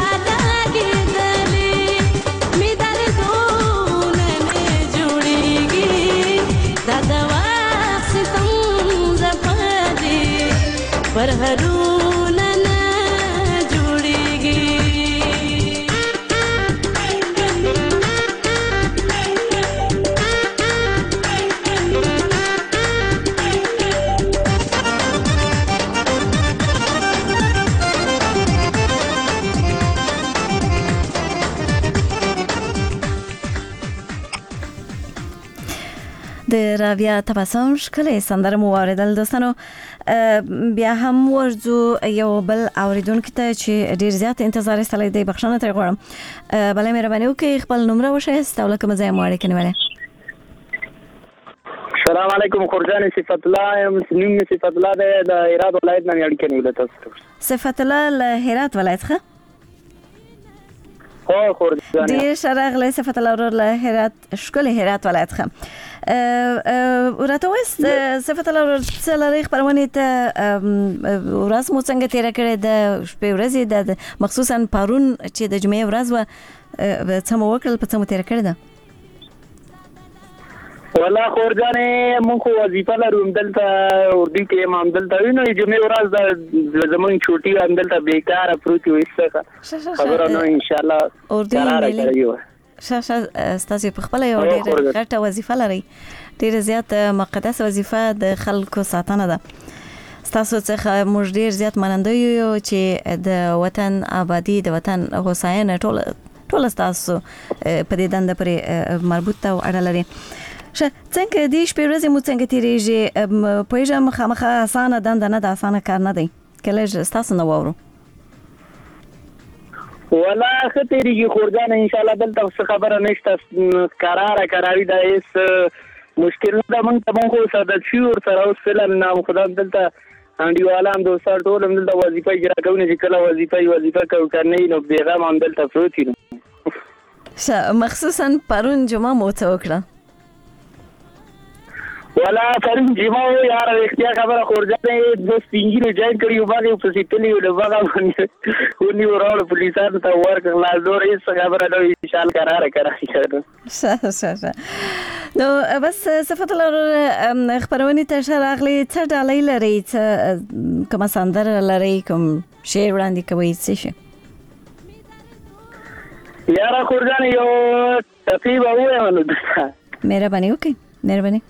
जुड़ेगी پرهرونه نه جوړیږي د رابیا تبسم ښکلې سندره مو واورېدل دوستانو. بیا هم ورځو یو بل اوریدونکي ته چې ډېر زیات انتظار ایستلی دی، بخښنه ترې غواړم. بله مهرباني وکړئ خپل نومره وښایاست او له کومه ځایه مو اړیکه نیولې. السلام علیکم خورجان صفت الله یم. نوم مې صفت الله دی، د هرات ولایت نه مې اړیکه نیولې تاسو سره. صفت الله له هرات ولایت ښه؟ هو خورجان ډېر ښه راغلی صفت الله ورور له هرات، ښکلی هرات ولایت ښه. راته وایست صفت الله ورور څه لرئ خپرونې ته ورځ مو څنګه تېره کړې ده، شپې ورځې ده، مخصوصا پرون چې د جمعې ورځ وه څه مو وکړل، په څه مو تېره کړې ده؟ والله خورجانې مونږ خو وظیفه لرو همدلته اردو کې یم، همدلته وي نو جمعې ورځ ده زمونږ چوټي همدلته بېکاره پروت یو، هېڅ خبره نه انشاءالله قراره کوي. ښه ښه ستاسو په خپله یوه ډېره غټه وظیفه لرئ، ډېره زیات مقدسه وظیفه د خلکو ساتنه ده. ستاسو څخه موږ ډېر زیات مننده یو چې د وطن آبادي، د وطن هوساینه ټوله ټوله ستاسو په دې دنده پورې مربوط ده او اړه لري. ښه څنګه دې شپې ورځې مو څنګه تېرېږي؟ پوهېږم خامخا اسانه دنده نه ده، اسانه کار نه دی، که لږ ستاسو نه واورو. والله ښه تېرېږي خورجانه انشاءالله، دلته څه خبره نشته، کراره کراري ده، هېڅ مشکل نه ده. مونږ ته مونږ خو عادت شوي ورسره اوس فعلا نه خو دلته انډیوالان دوستان ټول هم دلته وظیفه اجرا کوي، چې کله وظیفه وظیفه کوي که نه وي نو بېغم هم دلته پروت وي. ښه مخصوصا پرون جمعه مو څه وکړه؟ والا پرون جمعه و یاره رښتیا خبره خورجانې دوه سپین ږیرو جاین کړي یو باندې پسې تللي وو، د بغه باندې ونیو راوړو پولیسانو ته ورکړل، لازور هېڅ خبره نه وي انشاءالله کراره کراري کړو. ښه ښه ښه نو بس صفت الله خپرونې ته ښه راغلې. څه ډالۍ لرئ، څه کومه سندره لرئ، کوم شعر وړاندې کوئ، څه شي؟ یاره خورجانې یو ټپې به ووایم نو دلته مهرباني وکړئ مهرباني.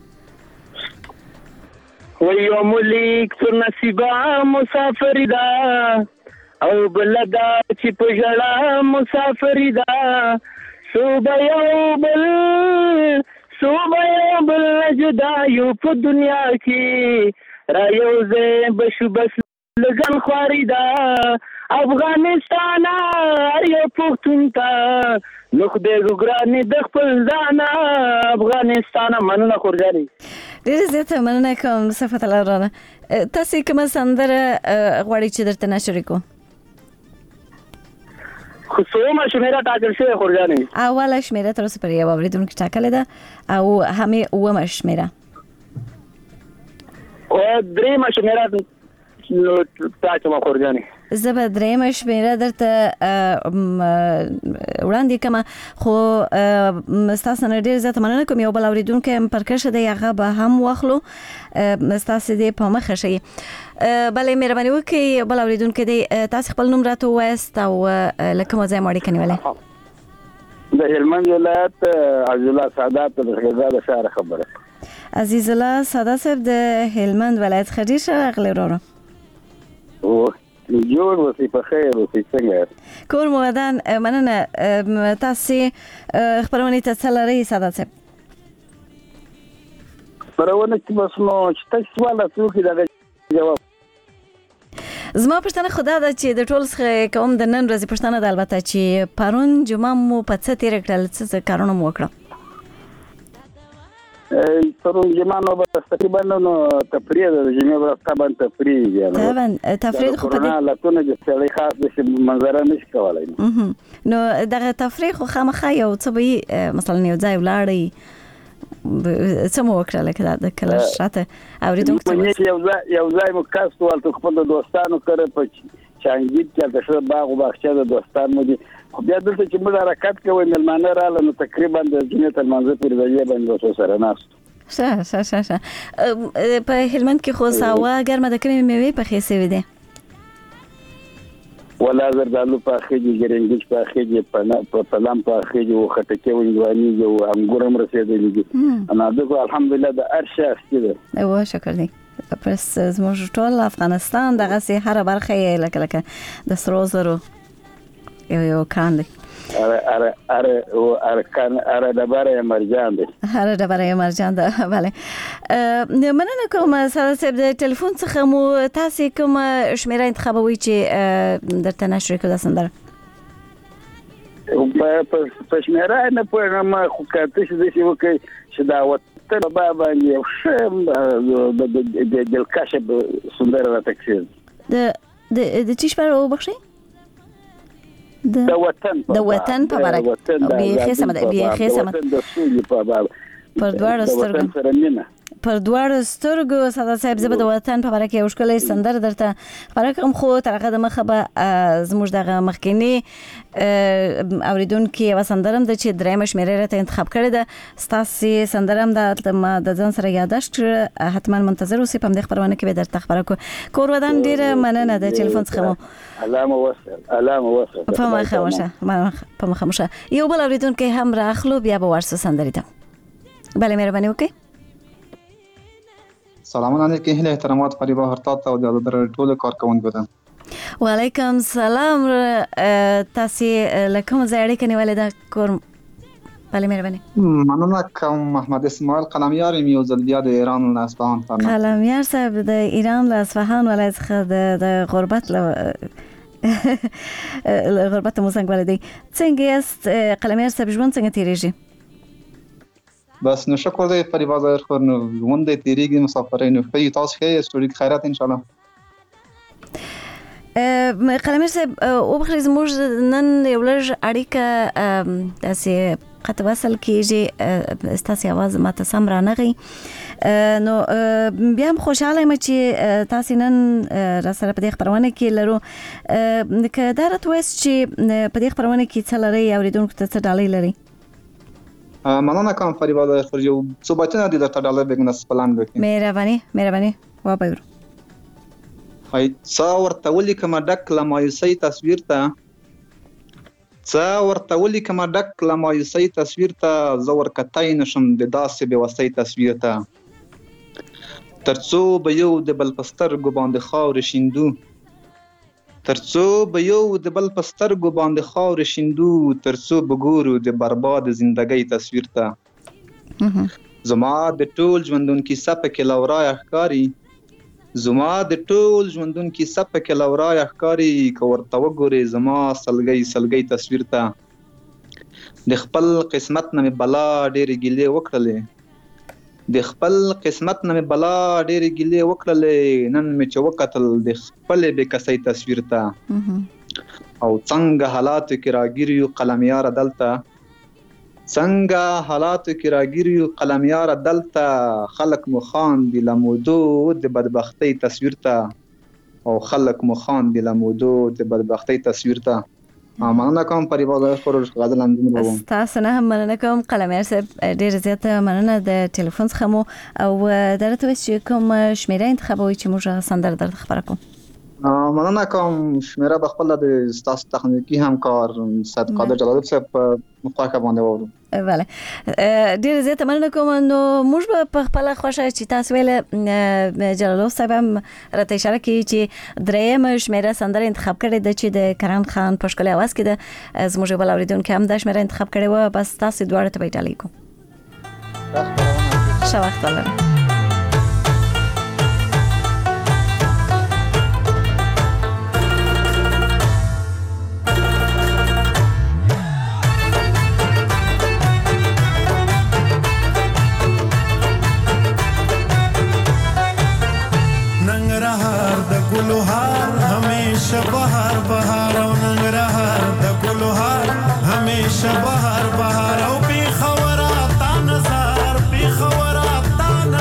ویو ملیک پر نصیبه مسافری دا او بلدا چې په ژړا مسافری دا صوبه یو بل صوبه یو بل جدا یو په دنیا کې را یو ځای بشو بس لګن خواري دا افغانستان هر یو پښتون ته نو خدای ګرانې د خپل ځان افغانستان. مننه خورجانې، ډېره زیاته مننه کوم صفت الله ورانه. تاسې کومه سندره غواړئ چې درته نشر کړو؟ خو څومره شمېره ټاکل شوې خورجانې؟ اوله شمېره تر اوسه پورې یو اورېدونکي ټاکلې ده او همې اومه شمېره او درېیمه شمېره ټاکم خورجانې. زه به درېیمه شمېره درته وړاندې کړمه، خو ستاسو نه ډېر زیاته مننه کوم. یو بل اورېدونکی هم پر کرښه دی، هغه به هم واخلو، ستاسې دې په مخه ښیي. بلې مهرباني وکړئ، یو بل اورېدونکی دی، تاسې خپل نوم راته ووایاست او له کومه ځایه مو اړیکه نیولې؟ د هلمند ولایت عزیز الله سادات د غزا د شهر خبره. عزیز الله سادات صاحب د هلمند ولایت ښه ډېر ښه راغلی وراره. جوړ اوسئ، په خیر اوسئ، څنګه یاست؟ کور مو ودان. مننه. تاسې خپرونې ته څه لرئ سادات صاحب؟ خپرونه کې بس نو چې تاسې سوال راته وکړي د هغه جواب. زما پوښتنه خو دا ده چې د ټولو څخه کوم د نن ورځې پوښتنه ده، البته چې پرون جمعه مو په څه تېره کړل، څه څه کارونه مو وکړه؟ پرون جمعه نو بس تقریبا نو تفریح ده، د جمعې ورځ طبعا تفریح دی. طبعا تفریح خو په دې لکونه چې سړی خاص داسې منظره نشي کولی نو دغه تفریح خو خامخا یو څه به وي، مثلا یو ځای ولاړئ، څه مو وکړه لکه دا د کله شاته اورېدونکو ته یو ځای مو کاست و هلته خپل د دوستانو کره په چانګید کې هلته ښه باغ و باغچه د دوستان مو دي، خو بیا دلته چې موږ حرکت کوئ مېلمانه راغله نو تقریبا د جمعې تر لمانځه پورې د دې باندې دوستو سره ناست. شه شه شه شه په هلمند کې خو ساوا ګرمه د کومې میوې پخې سوي دي؟ ولا زردالو پاخېږي، ګرنګچ پاخېږي، په پلم پاخېږي او خټکي وینځواني او انګور هم رسېدلي دي. انا دغه الحمدلله د ارشه استده. او شکر دی. پس زموږ ټول افغانستان دغه سي هر برخه یې لکه لکه د سرو زرو یو یو کان دی. اره اره اره او اره کان اره دبره مرجان دی. اره دبره مرجان ده. بله. مننه کوم ساده صاحب د ټلیفون څخه مو تاسو کوم شمیره انتخابوي چې درته نشر کړو د سندره؟ په شمیره نه په ما خو کاته چې شي وکي چې دا وته بابا یو شم د دلکشه سندره را تکسیر. د د د چی شپه وبخشي؟ د وطن د وطن په اړه به خصم ده به خصم د سولې په اړه پر دواړو سترګو پر دواړو سترګو ساده صاحب زبر د وطن په اړه کې یو ښکلی سندره درته فرقم خو ترغه د مخه به زموږ دغه مخکینی اوریدونکو یو سندرم د چې درېم شمیره راته انتخاب کړی ده ستاسو سندرم د د ځان سره یاداشت حتما منتظر اوسئ په دې خبرونه کې به درته خبره کو کور ودان ډیره مننه د ټلیفون څخه مو علامه وصل علامه وصل په مخه مشه په مخه مشه یو بل اوریدونکو هم راخلو بیا به ورسره سندرې ته بله مهرباني وکړئ. سلام علیکم هله احترامات فریبا هرتا ته او د ټول کارکونکو ته. وعلیکم سلام تاسو لکه زړی کني ولې کور بله مهرباني. مننه کوم محمد اسماعیل قلمیار میو زلبیا د ایران له اصفهان څخه. قلمیار صاحب د ایران له اصفهان ولایت څخه د غربت له غربت مو څنګه ولدی څنګه است قلمیار صاحب ژوند څنګه تیریږي؟ بس نو شکر دی فریبا ظاهر خور نو ژوند تیریږي مسافرینو په تاسو کې ستوري خیرات ان شاء الله. قلمیر صاحب او بخیر زموږ نن یو لږ اړیکه داسې قطع وصل کېږي ستاسو اواز ماته سم رانغی نو بیا هم خوشحاله یم چې تاسو نن را سره په دې خبرونه کې لرو که دا راته وایاست چې په دې خبرونه کې څه لرئ اوریدونکو ته څه ډالۍ لرئ؟ مننه کوم فریبا ظاهر خور یو څو بچنه دي درته ډالۍ بګنس پلان وکړي. مهرباني مهرباني وابایو هاي څا ورته ولیکم ډک لمایوسي تصویر ته څا ورته ولیکم ډک لمایوسي تصویر ته زور کتای نشم د داسې به وسي تصویر ته ترڅو به یو د بل پستر ګو باندې خاور شیندو ترڅو به یو د بل پستر ګو باندې خاور شیندو ترڅو به ګورو د برباد زندګۍ تصویر ته زما د ټول ژوندون کیسه پکې لورای ښکاری زما د ټول ژوندون کیسه پکې لورای ښکاری که ورته وګورې زما سلګۍ سلګۍ تصویر ته د خپل قسمت نه مې بلا ډېرې ګیلې وکړلې د خپل قسمت نه مې بلا ډېرې ګیلې وکړلې نن مې چې وکتل د خپلې بې کسۍ تصویر ته او څنګه حالاتو کې راګیر یو قلمیاره دلته څنګه حالاتو کې راګیر یو قلمیاره دلته خلک مو خاندي له مودو د بدبختۍ تصویر ته او خلک مو خاندي له مودو د بدبختۍ تصویر ته. مننه کوم پریبا ظاهر خور غزل اندون ووم تاسو نه هم مننه کوم قلمیار صاحب ډېر زیاته مننه د ټلیفون څخه مو او درته وایي چې کوم شمیره انتخابوي چې موږ سندره درته خبره کوم. مننه کوم شمیره به خپل د ستاسو تخنیکی همکار سید قادر جلالوف صاحب په مخاطب باندې وورو. بله ډېر زیاته مننه کوم نو موږ به په خپل خوښه چې تاسو ویل جلالوف صاحب هم راته اشاره کوي چې درېیم شمیره سندره انتخاب کړې ده چې د کرن خان په ښکلي اواز کې ده زموږ بل اوریدونکي هم دا شمیره انتخاب کړې وه بس تاسو دواړه ته به یې ډالۍ کوم. ښه وخت ولرئ. बहार बहार او ننګرهار د ګلوهار همیشه بهار بهار او بي خبره تا نظر بي خبره تا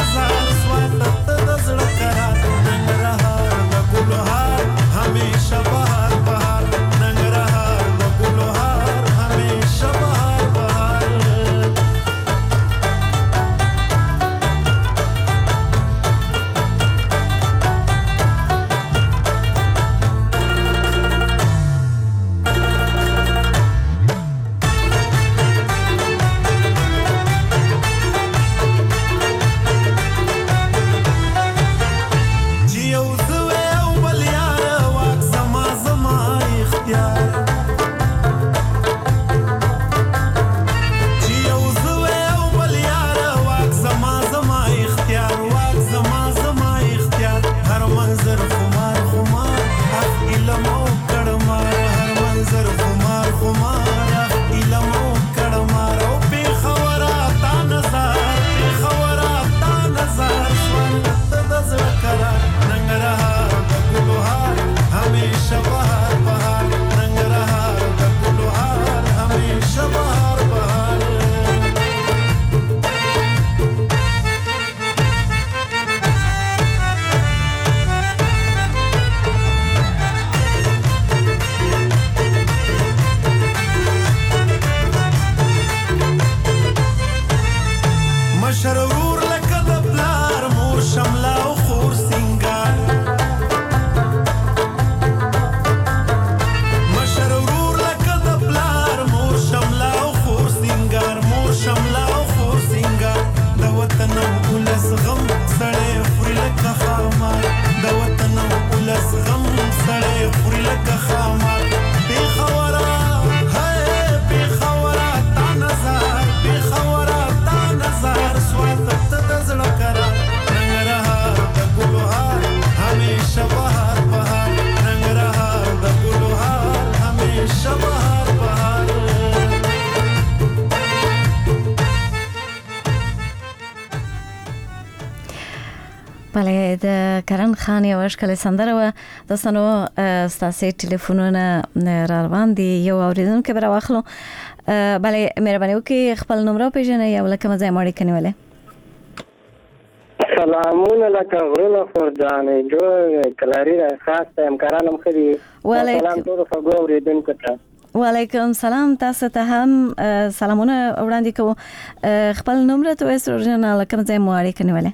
بله د کرن خان یو اشکال سندره و دوستانو ستاسو ټلیفونونه را روان دي یو اوریدونکو به راوخلو. بله مهرباني وکړئ خپل نمبر پیژنئ او لکه مزه مړی کنیولې. سلامونه لکه غرونه خورجانې جوړ کلاری را خاص همکارانم خري. سلام ټول فغو اوریدونکو ته. وعلیکم سلام تاسو ته هم سلامونه وړاندې کوم. خپل نمبر ته وسورجنه لکه مزه مړی کنیولې.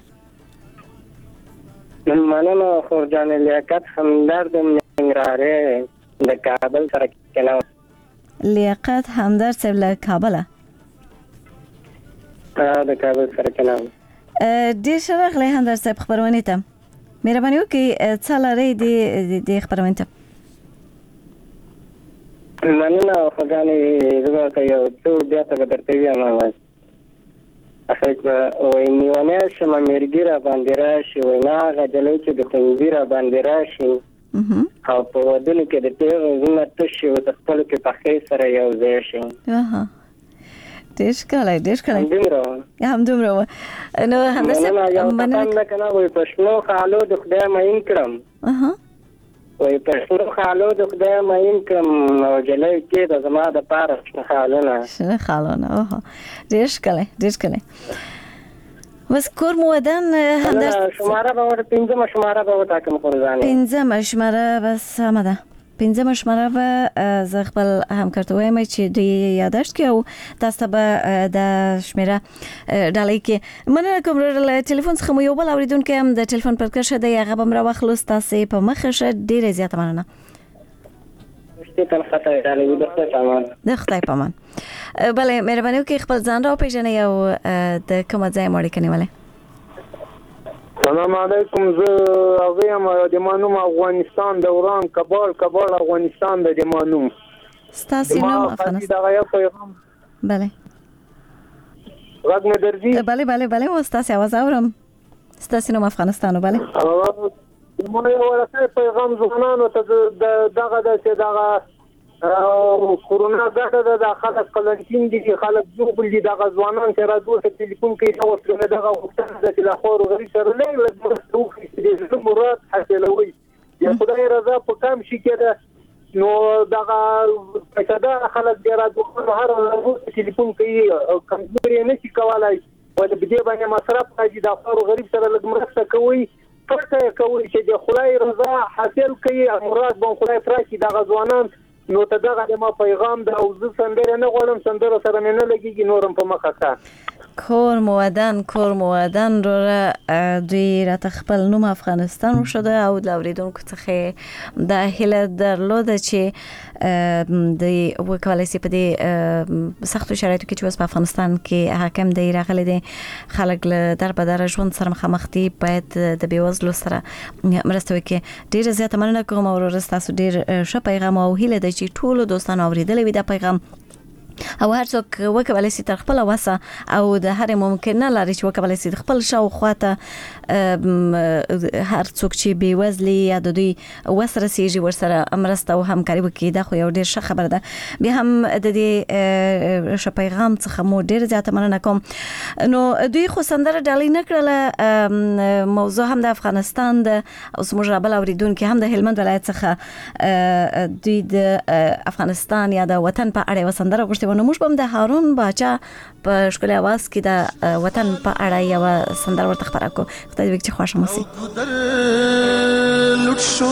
مننه خورجان لیاقت همدرد ننګرهاري د کابل سره کېناو. لیاقت همدرد صاحب له کابل. د کابل سره کېناو. ډیر ښه راغلی همدرد صاحب خبرونه ته. مهرباني وکړئ څه لرئ د د خبرونه ته. مننه خورجان زه ته یو څو بیا ته درته وایم. اخیرا وای نیونه شم مرګی را باندې راشي وای نه غجلې چې د خنزیر را باندې راشي او په ودونو کې د تیغ زونه تشي او د خپل کې پخې سره یو ځای شي. اها دیش کله دیش کله همدومره هم دومره نو هندسه مننه کنه وای پښنو خالو د خدای مین کړم. اها وای پښنو خالو د خدای مین کړم او جلې کې د زما د پاره خالونه شنه خالونه. اوه دیش کله دیش کله بس کور مودن هندسه شماره به ور پنځمه شماره به وتا کوم قرزانه پنځمه شماره بس آمده. پنځمه شماره به زه خپل همکارته وایم چې دوی یاداشت کړي او تاسو به د شمیره ډالۍ کې مننه کوم. له ټلیفون څخه مو یو بل اوریدونکو هم د ټلیفون پر کرښه دی هغه به مې راوخلو ستاسې په مخه شه. ډېره زیاته مننه. د خدای په امان. بله مهرباني وکړئ خپل ځان راوپېژنئ او د کومه ځای مو اړیکه نیولې. سلام علیکم. زه هغه یم د مانوم افغانستان دوران کابل کابل افغانستان د مانوم. ستاسو نوم افغانستان دا یو پیغام. بله غږ مې درځي. بله بله بله مو ستاسو आवाज اورم. ستاسو نوم افغانستان بله. مو یو ورته پیغام ځوانانو ته دغه د چې دغه کورونا ګټه د خلک قلنټین دي خلک جوړ دي دغه ځوانان چې راځي چې ټلیفون کې نو څنګه دغه وختونه چې لا خور غری سره نه لږ د مراد حاصلوي. یا خدای رضا په کم شي کې نو دغه پټه خلک دی راځي هر ورځ ټلیفون کوي او کمزوري نه شي کولای او د دې باندې مصرف راځي د خور غریب سره لږ مرسته کوي. پټه کوي چې د خدای رضا حاصل کوي مراد به خدای تراشي دغه ځوانان. نو ته دغه ما پیغام د اوزه سندره نه غواړم سندره سره نه لګيږي نورم په مخه کا کور مودن کور مودن رو دوی را تخپل نوم افغانستان شده او د اوریدونکو څخه د هله درلوده چې د وکالت په دې سختو شرایطو کې چې اوس په افغانستان کې حاکم دی راغلي دي خلک له در په در ژوند سره مخامخ دي باید د بیوزلو سره مرسته وکړي. ډیر زیاته مننه کوم او تاسو ډیر ښه پیغام او هله د چې ټول دوستانو اوریدل وي دا پیغام او هر څوک وکولای شي تر خپل وسه او د هر ممکنه لاري چې وکولای شي خپل شاو خواته هر څوک چې بي وزلي یا د دوی وسره سيږي ورسره امرسته او همکاري وکړي دا خو یو ډیر ښه خبره ده. بیا هم د دې ش پیغام څخه مو ډیر زیاته مننه کوم. نو دوی خو سندره ډالۍ نه کړله موضوع هم د افغانستان د اوس موږ را بل اوریدونکو هم د هلمند ولایت څخه دوی د افغانستان یا د وطن په اړه وسندره غوښتي ونه موږ هم د هارون باچا په ښکلي اواز کې د وطن په اړه یو سندره ورته خپره کړو. خدای دې چې خوښه مو سي. لوټ شو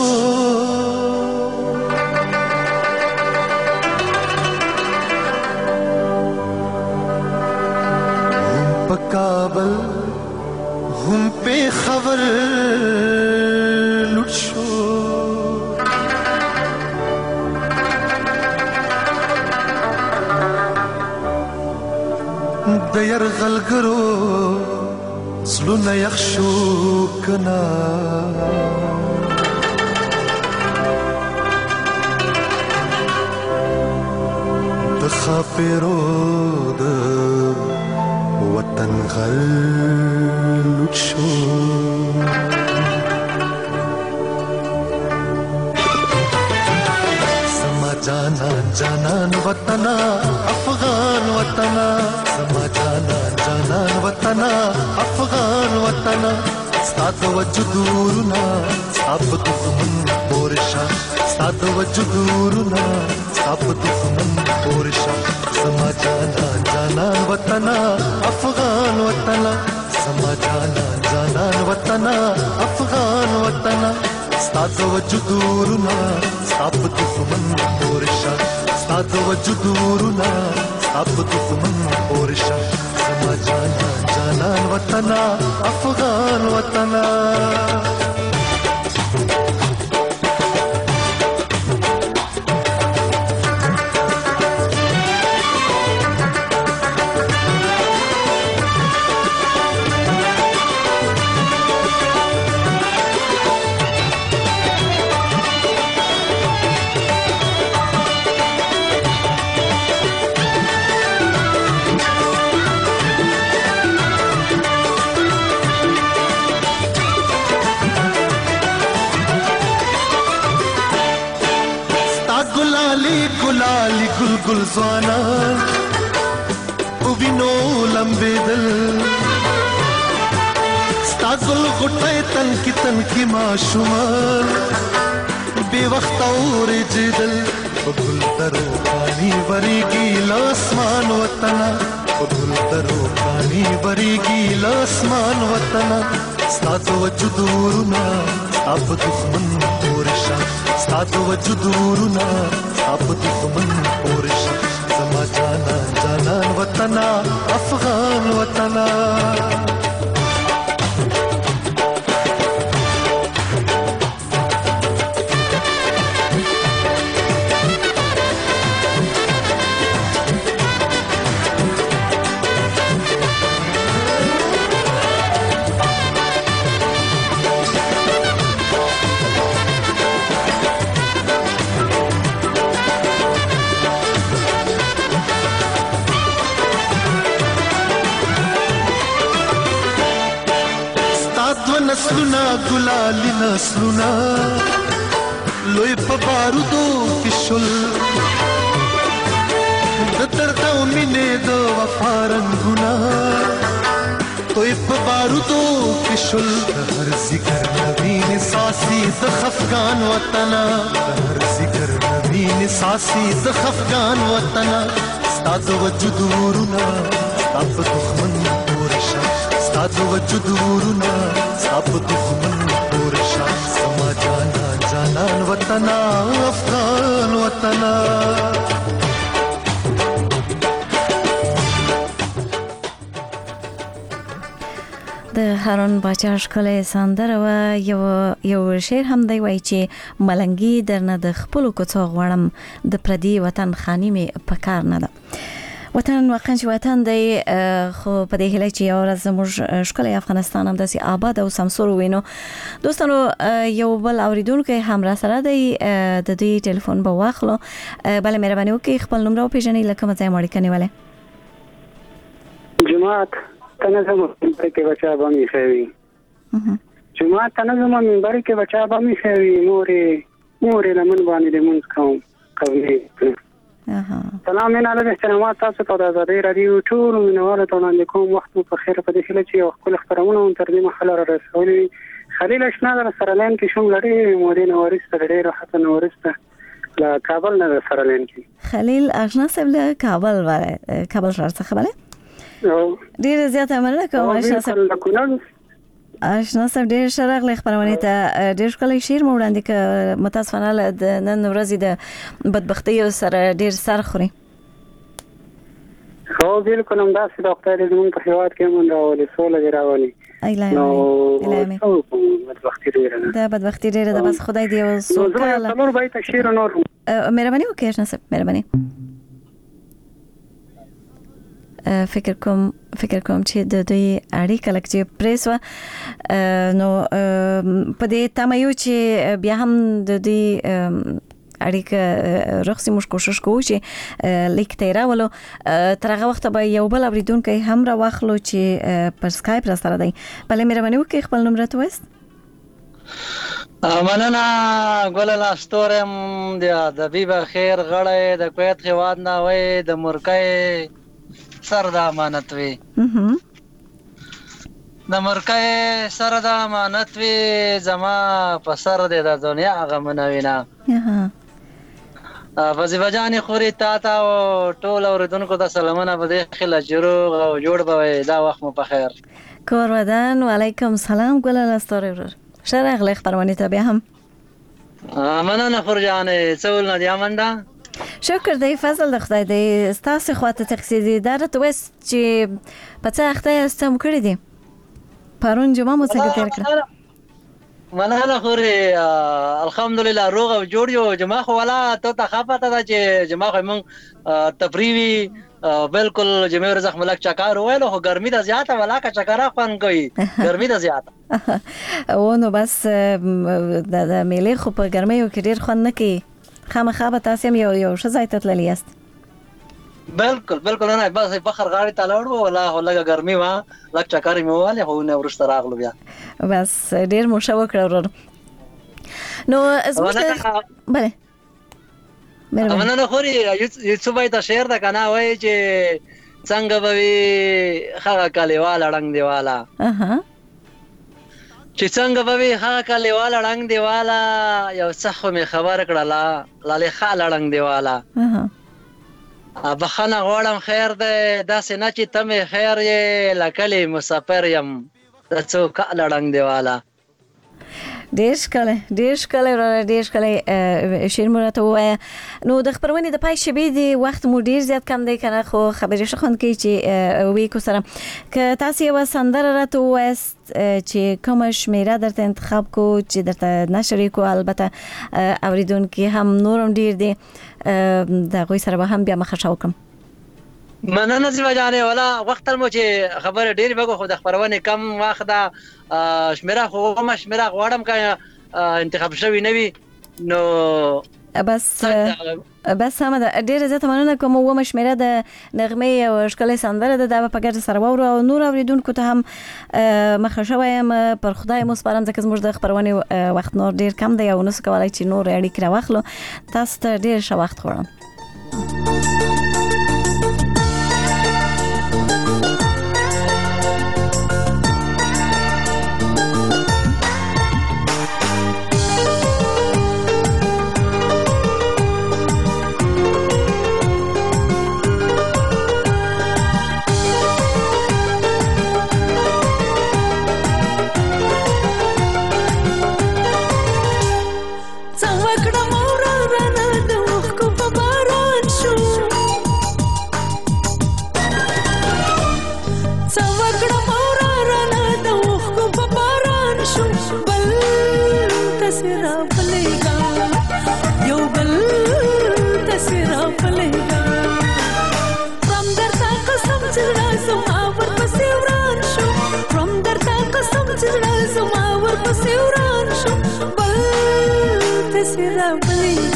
هم په کابل هم په خبر لوټ شو د يرغلګرو زلونه يخشو کنا د خاپیرو د وطن غل لوټ شو سما جانا جانان وطن افغان وطن سما جانا جانان وطن افغان وطن ستا ستاد وجودورنا ستاب دښمن پورشا ستاد وجودورنا ستاب دښمن پورشا سما جانا جانان وطن افغان وطن سما جانا جانان وطن افغان وطن ستاد وجودورنا ستاب دښمن پورشا ستاد وجودورنا ستاب دښمن پورشا سما جانا جانان وطن افغان وطن गुलाली गुल गुल ज़वाना उबिनो लंबे दिल स्ता गुल गुटे तन की तन की माशुमान बेवक्त और जिदल गुल दरो पानी बरीगी लासमान वतना गुल दरो पानी बरीगी लासमान वतना स्ता तो वजुदूरना अब दुश्मन पोरशा स्ता तो वजुदूरना अब दुश्मन पोरशा समा जाना जानान वतना अफगान वतना नस्लुना गुलाली नस्लुना लोई पबारुदो किशुल दर्दा मिने दो वफारंगुना तोई पबारुदो किशुल हर जिक्र नवीन सासी द खफगान वतना हर जिक्र नवीन सासी द खफगान वतना स्ताद वजुदूरना स्ताब दुश्मन पोरशा स्ताद वजुदूरना अब दुश्मन पोरशा समा जाना जानान वतना अफगान वतना د هارون باچا ښکلی سندره وه. یو یو شعر هم دی وایي چې ملنګي درنه د خپلو کوڅو غواړم د پردي وطن خاني مې په کار نه ده. وطن واقعا چې وطن دی خو په دې هیله چې یو ورځ زموږ ښکلی افغانستان هم داسې آباد او سمسور ووینو. دوستانو یو بل اورېدونکی هم را سره دی، د دوی ټلیفون به واخلو. بله مهرباني وکړئ خپل نوم راوپېژنئ له کومه ځایه مو اړیکه نیولې. جماعت ته نه ځم منبر کې بچا به مې ښوي جماعت ته نه ځم منبر کې بچا به مې ښوي مورې مورې لمن باندې لمونځ کوم قبلې. سلام مینه له احترامات تاسو ته د ازادۍ راډیو ټول مینوالو ته وړاندې کوم. وخت مو په خیر. په دې هیله چې یو ښکلي خپرونه مو تر دې مهاله را رسولي. خلیل اشنا در سره لاین کې شوم لري مودې نه وروسته ډېر راحت نه وروسته له کابل نه سره لاین کې خلیل اشنا صاحب له کابل وره کابل ښار څخه بله ډېر زیاته مننه کوم اشنا صاحب. اشنا صاحب ډېر ښه راغلی خپرونې ته. ډېر ښکلی شعر مو وړاندې کړ. متاسفانه د نن ورځې د بدبختیو سره ډېر سر خوري. هو بالکل همداسې د خدای دې زموږ په هېواد کې امن راولي، سوله دې راولي. نو بدبختي ډېره ده. دا بدبختي ډېره ده. بس خدای دې یو سوکاله څلور بیته شعر نور مهرباني وکړئ اشنا صاحب مهرباني. فکر کوم فکر کوم چې د دوی اړیکه لکه چې پریس وه نو په دې تمه یو چې بیا هم د دوی اړیکه رخصي موږ کوشش کوو چې لیک ته یې راولو. تر هغه وخته به یو بل اورېدونکی هم راواخلو چې پر سکایپ را سره دی. بله مهرباني وکړئ خپل نوم راته ووایاست. مننه ګل لاستور یم د ادبي بخیر غړی د کویت هېواد نه وایي د مرکۍ سر د امانت وي. د مرکه سره د امانت وی زما په سر دی د دنیا غمونه وینا وظیفه جان خوري تا ته او ټول اوریدونکو ته سلامونه په دې خله جروغ او جوړ به دا وخت مو په خیر کور ودان و علیکم سلام ګل لاستوري ورور شرغ لخ پروانه ته به هم مننه خور جان څول نه دی امنده شکر دی فضل د خدای دی ستاسو خواته تقصیدی درته وست چې په څه اخته استم کړی دی پرون جمعه مو څنګه تیر کړ مننه خوري الحمدلله روغ او جوړ یو جمعه خو ولا ته ته خپته ده چې جمعه خو مونږ تفریوي بالکل جمعه رزق ملک چکار ویلو خو ګرمي د زیاته ولا کا چکر خوان کوي ګرمي د زیاته و نو بس د میلې خو په ګرمۍ کې ډیر خوان نه کوي خامخا به تاسو یو یو شزای ته تللی است بالکل بالکل نه بس بخر غاړي ته لاړو ولا هلګه ګرمي وا لک چکر مې واله خو نه ورسته راغلو بیا بس ډیر مو شو کړو ورور نو زموږ بله مېرمن نه خوري یو څه وای ته شعر دا کنه وای چې څنګه به هغه کلیواله رنگ دیواله اها چې څنګه به هغه کلیواله رنگ دیواله یو څه خو می خبر کړه لاله خاله رنگ دیواله اها بخنه غواړم خیر ده داسې نه چې ته مې خیر یې لکلی مسافر یم د څو کاله رنگ دیواله ډېر ښکلی ډېر ښکلی وروره ډېر ښکلی شعر مو راته ووایه نو د خپرونې د پای شېبې دی وخت مو ډېر زیات کم دی که نه خو خبرې ښه خوند کوي چې ویکو سره که تاسو یوه سندره راته ووایاست چې کومه شمېره درته انتخاب کو چې درته نشر یې کو البته اورېدونکي هم نور هم ډېر دی د هغوی سره به هم بیا مخه وکړم مننه زیبا جانې ولا وخت مو چې خبره ډېرې بګو خو د خپرونې کم وخت ده شمېره خو کومه شمېره غواړم که انتخاب شوي نه وي نو بس بس هم ده ډېره زیاته مننه کوم اومه شمېره د نغمې یو ښکلې سندره ده دا به په ګډه سره واورو او نور اورېدونکو ته هم مخه شوی یم پر خدای مو سپارم ځکه زموږ د خپرونې وخت نور ډېر کم دی او نسو کولی چې نور اړیکې راواخلو تاسو ته ډېر ښه وخت غواړم Sira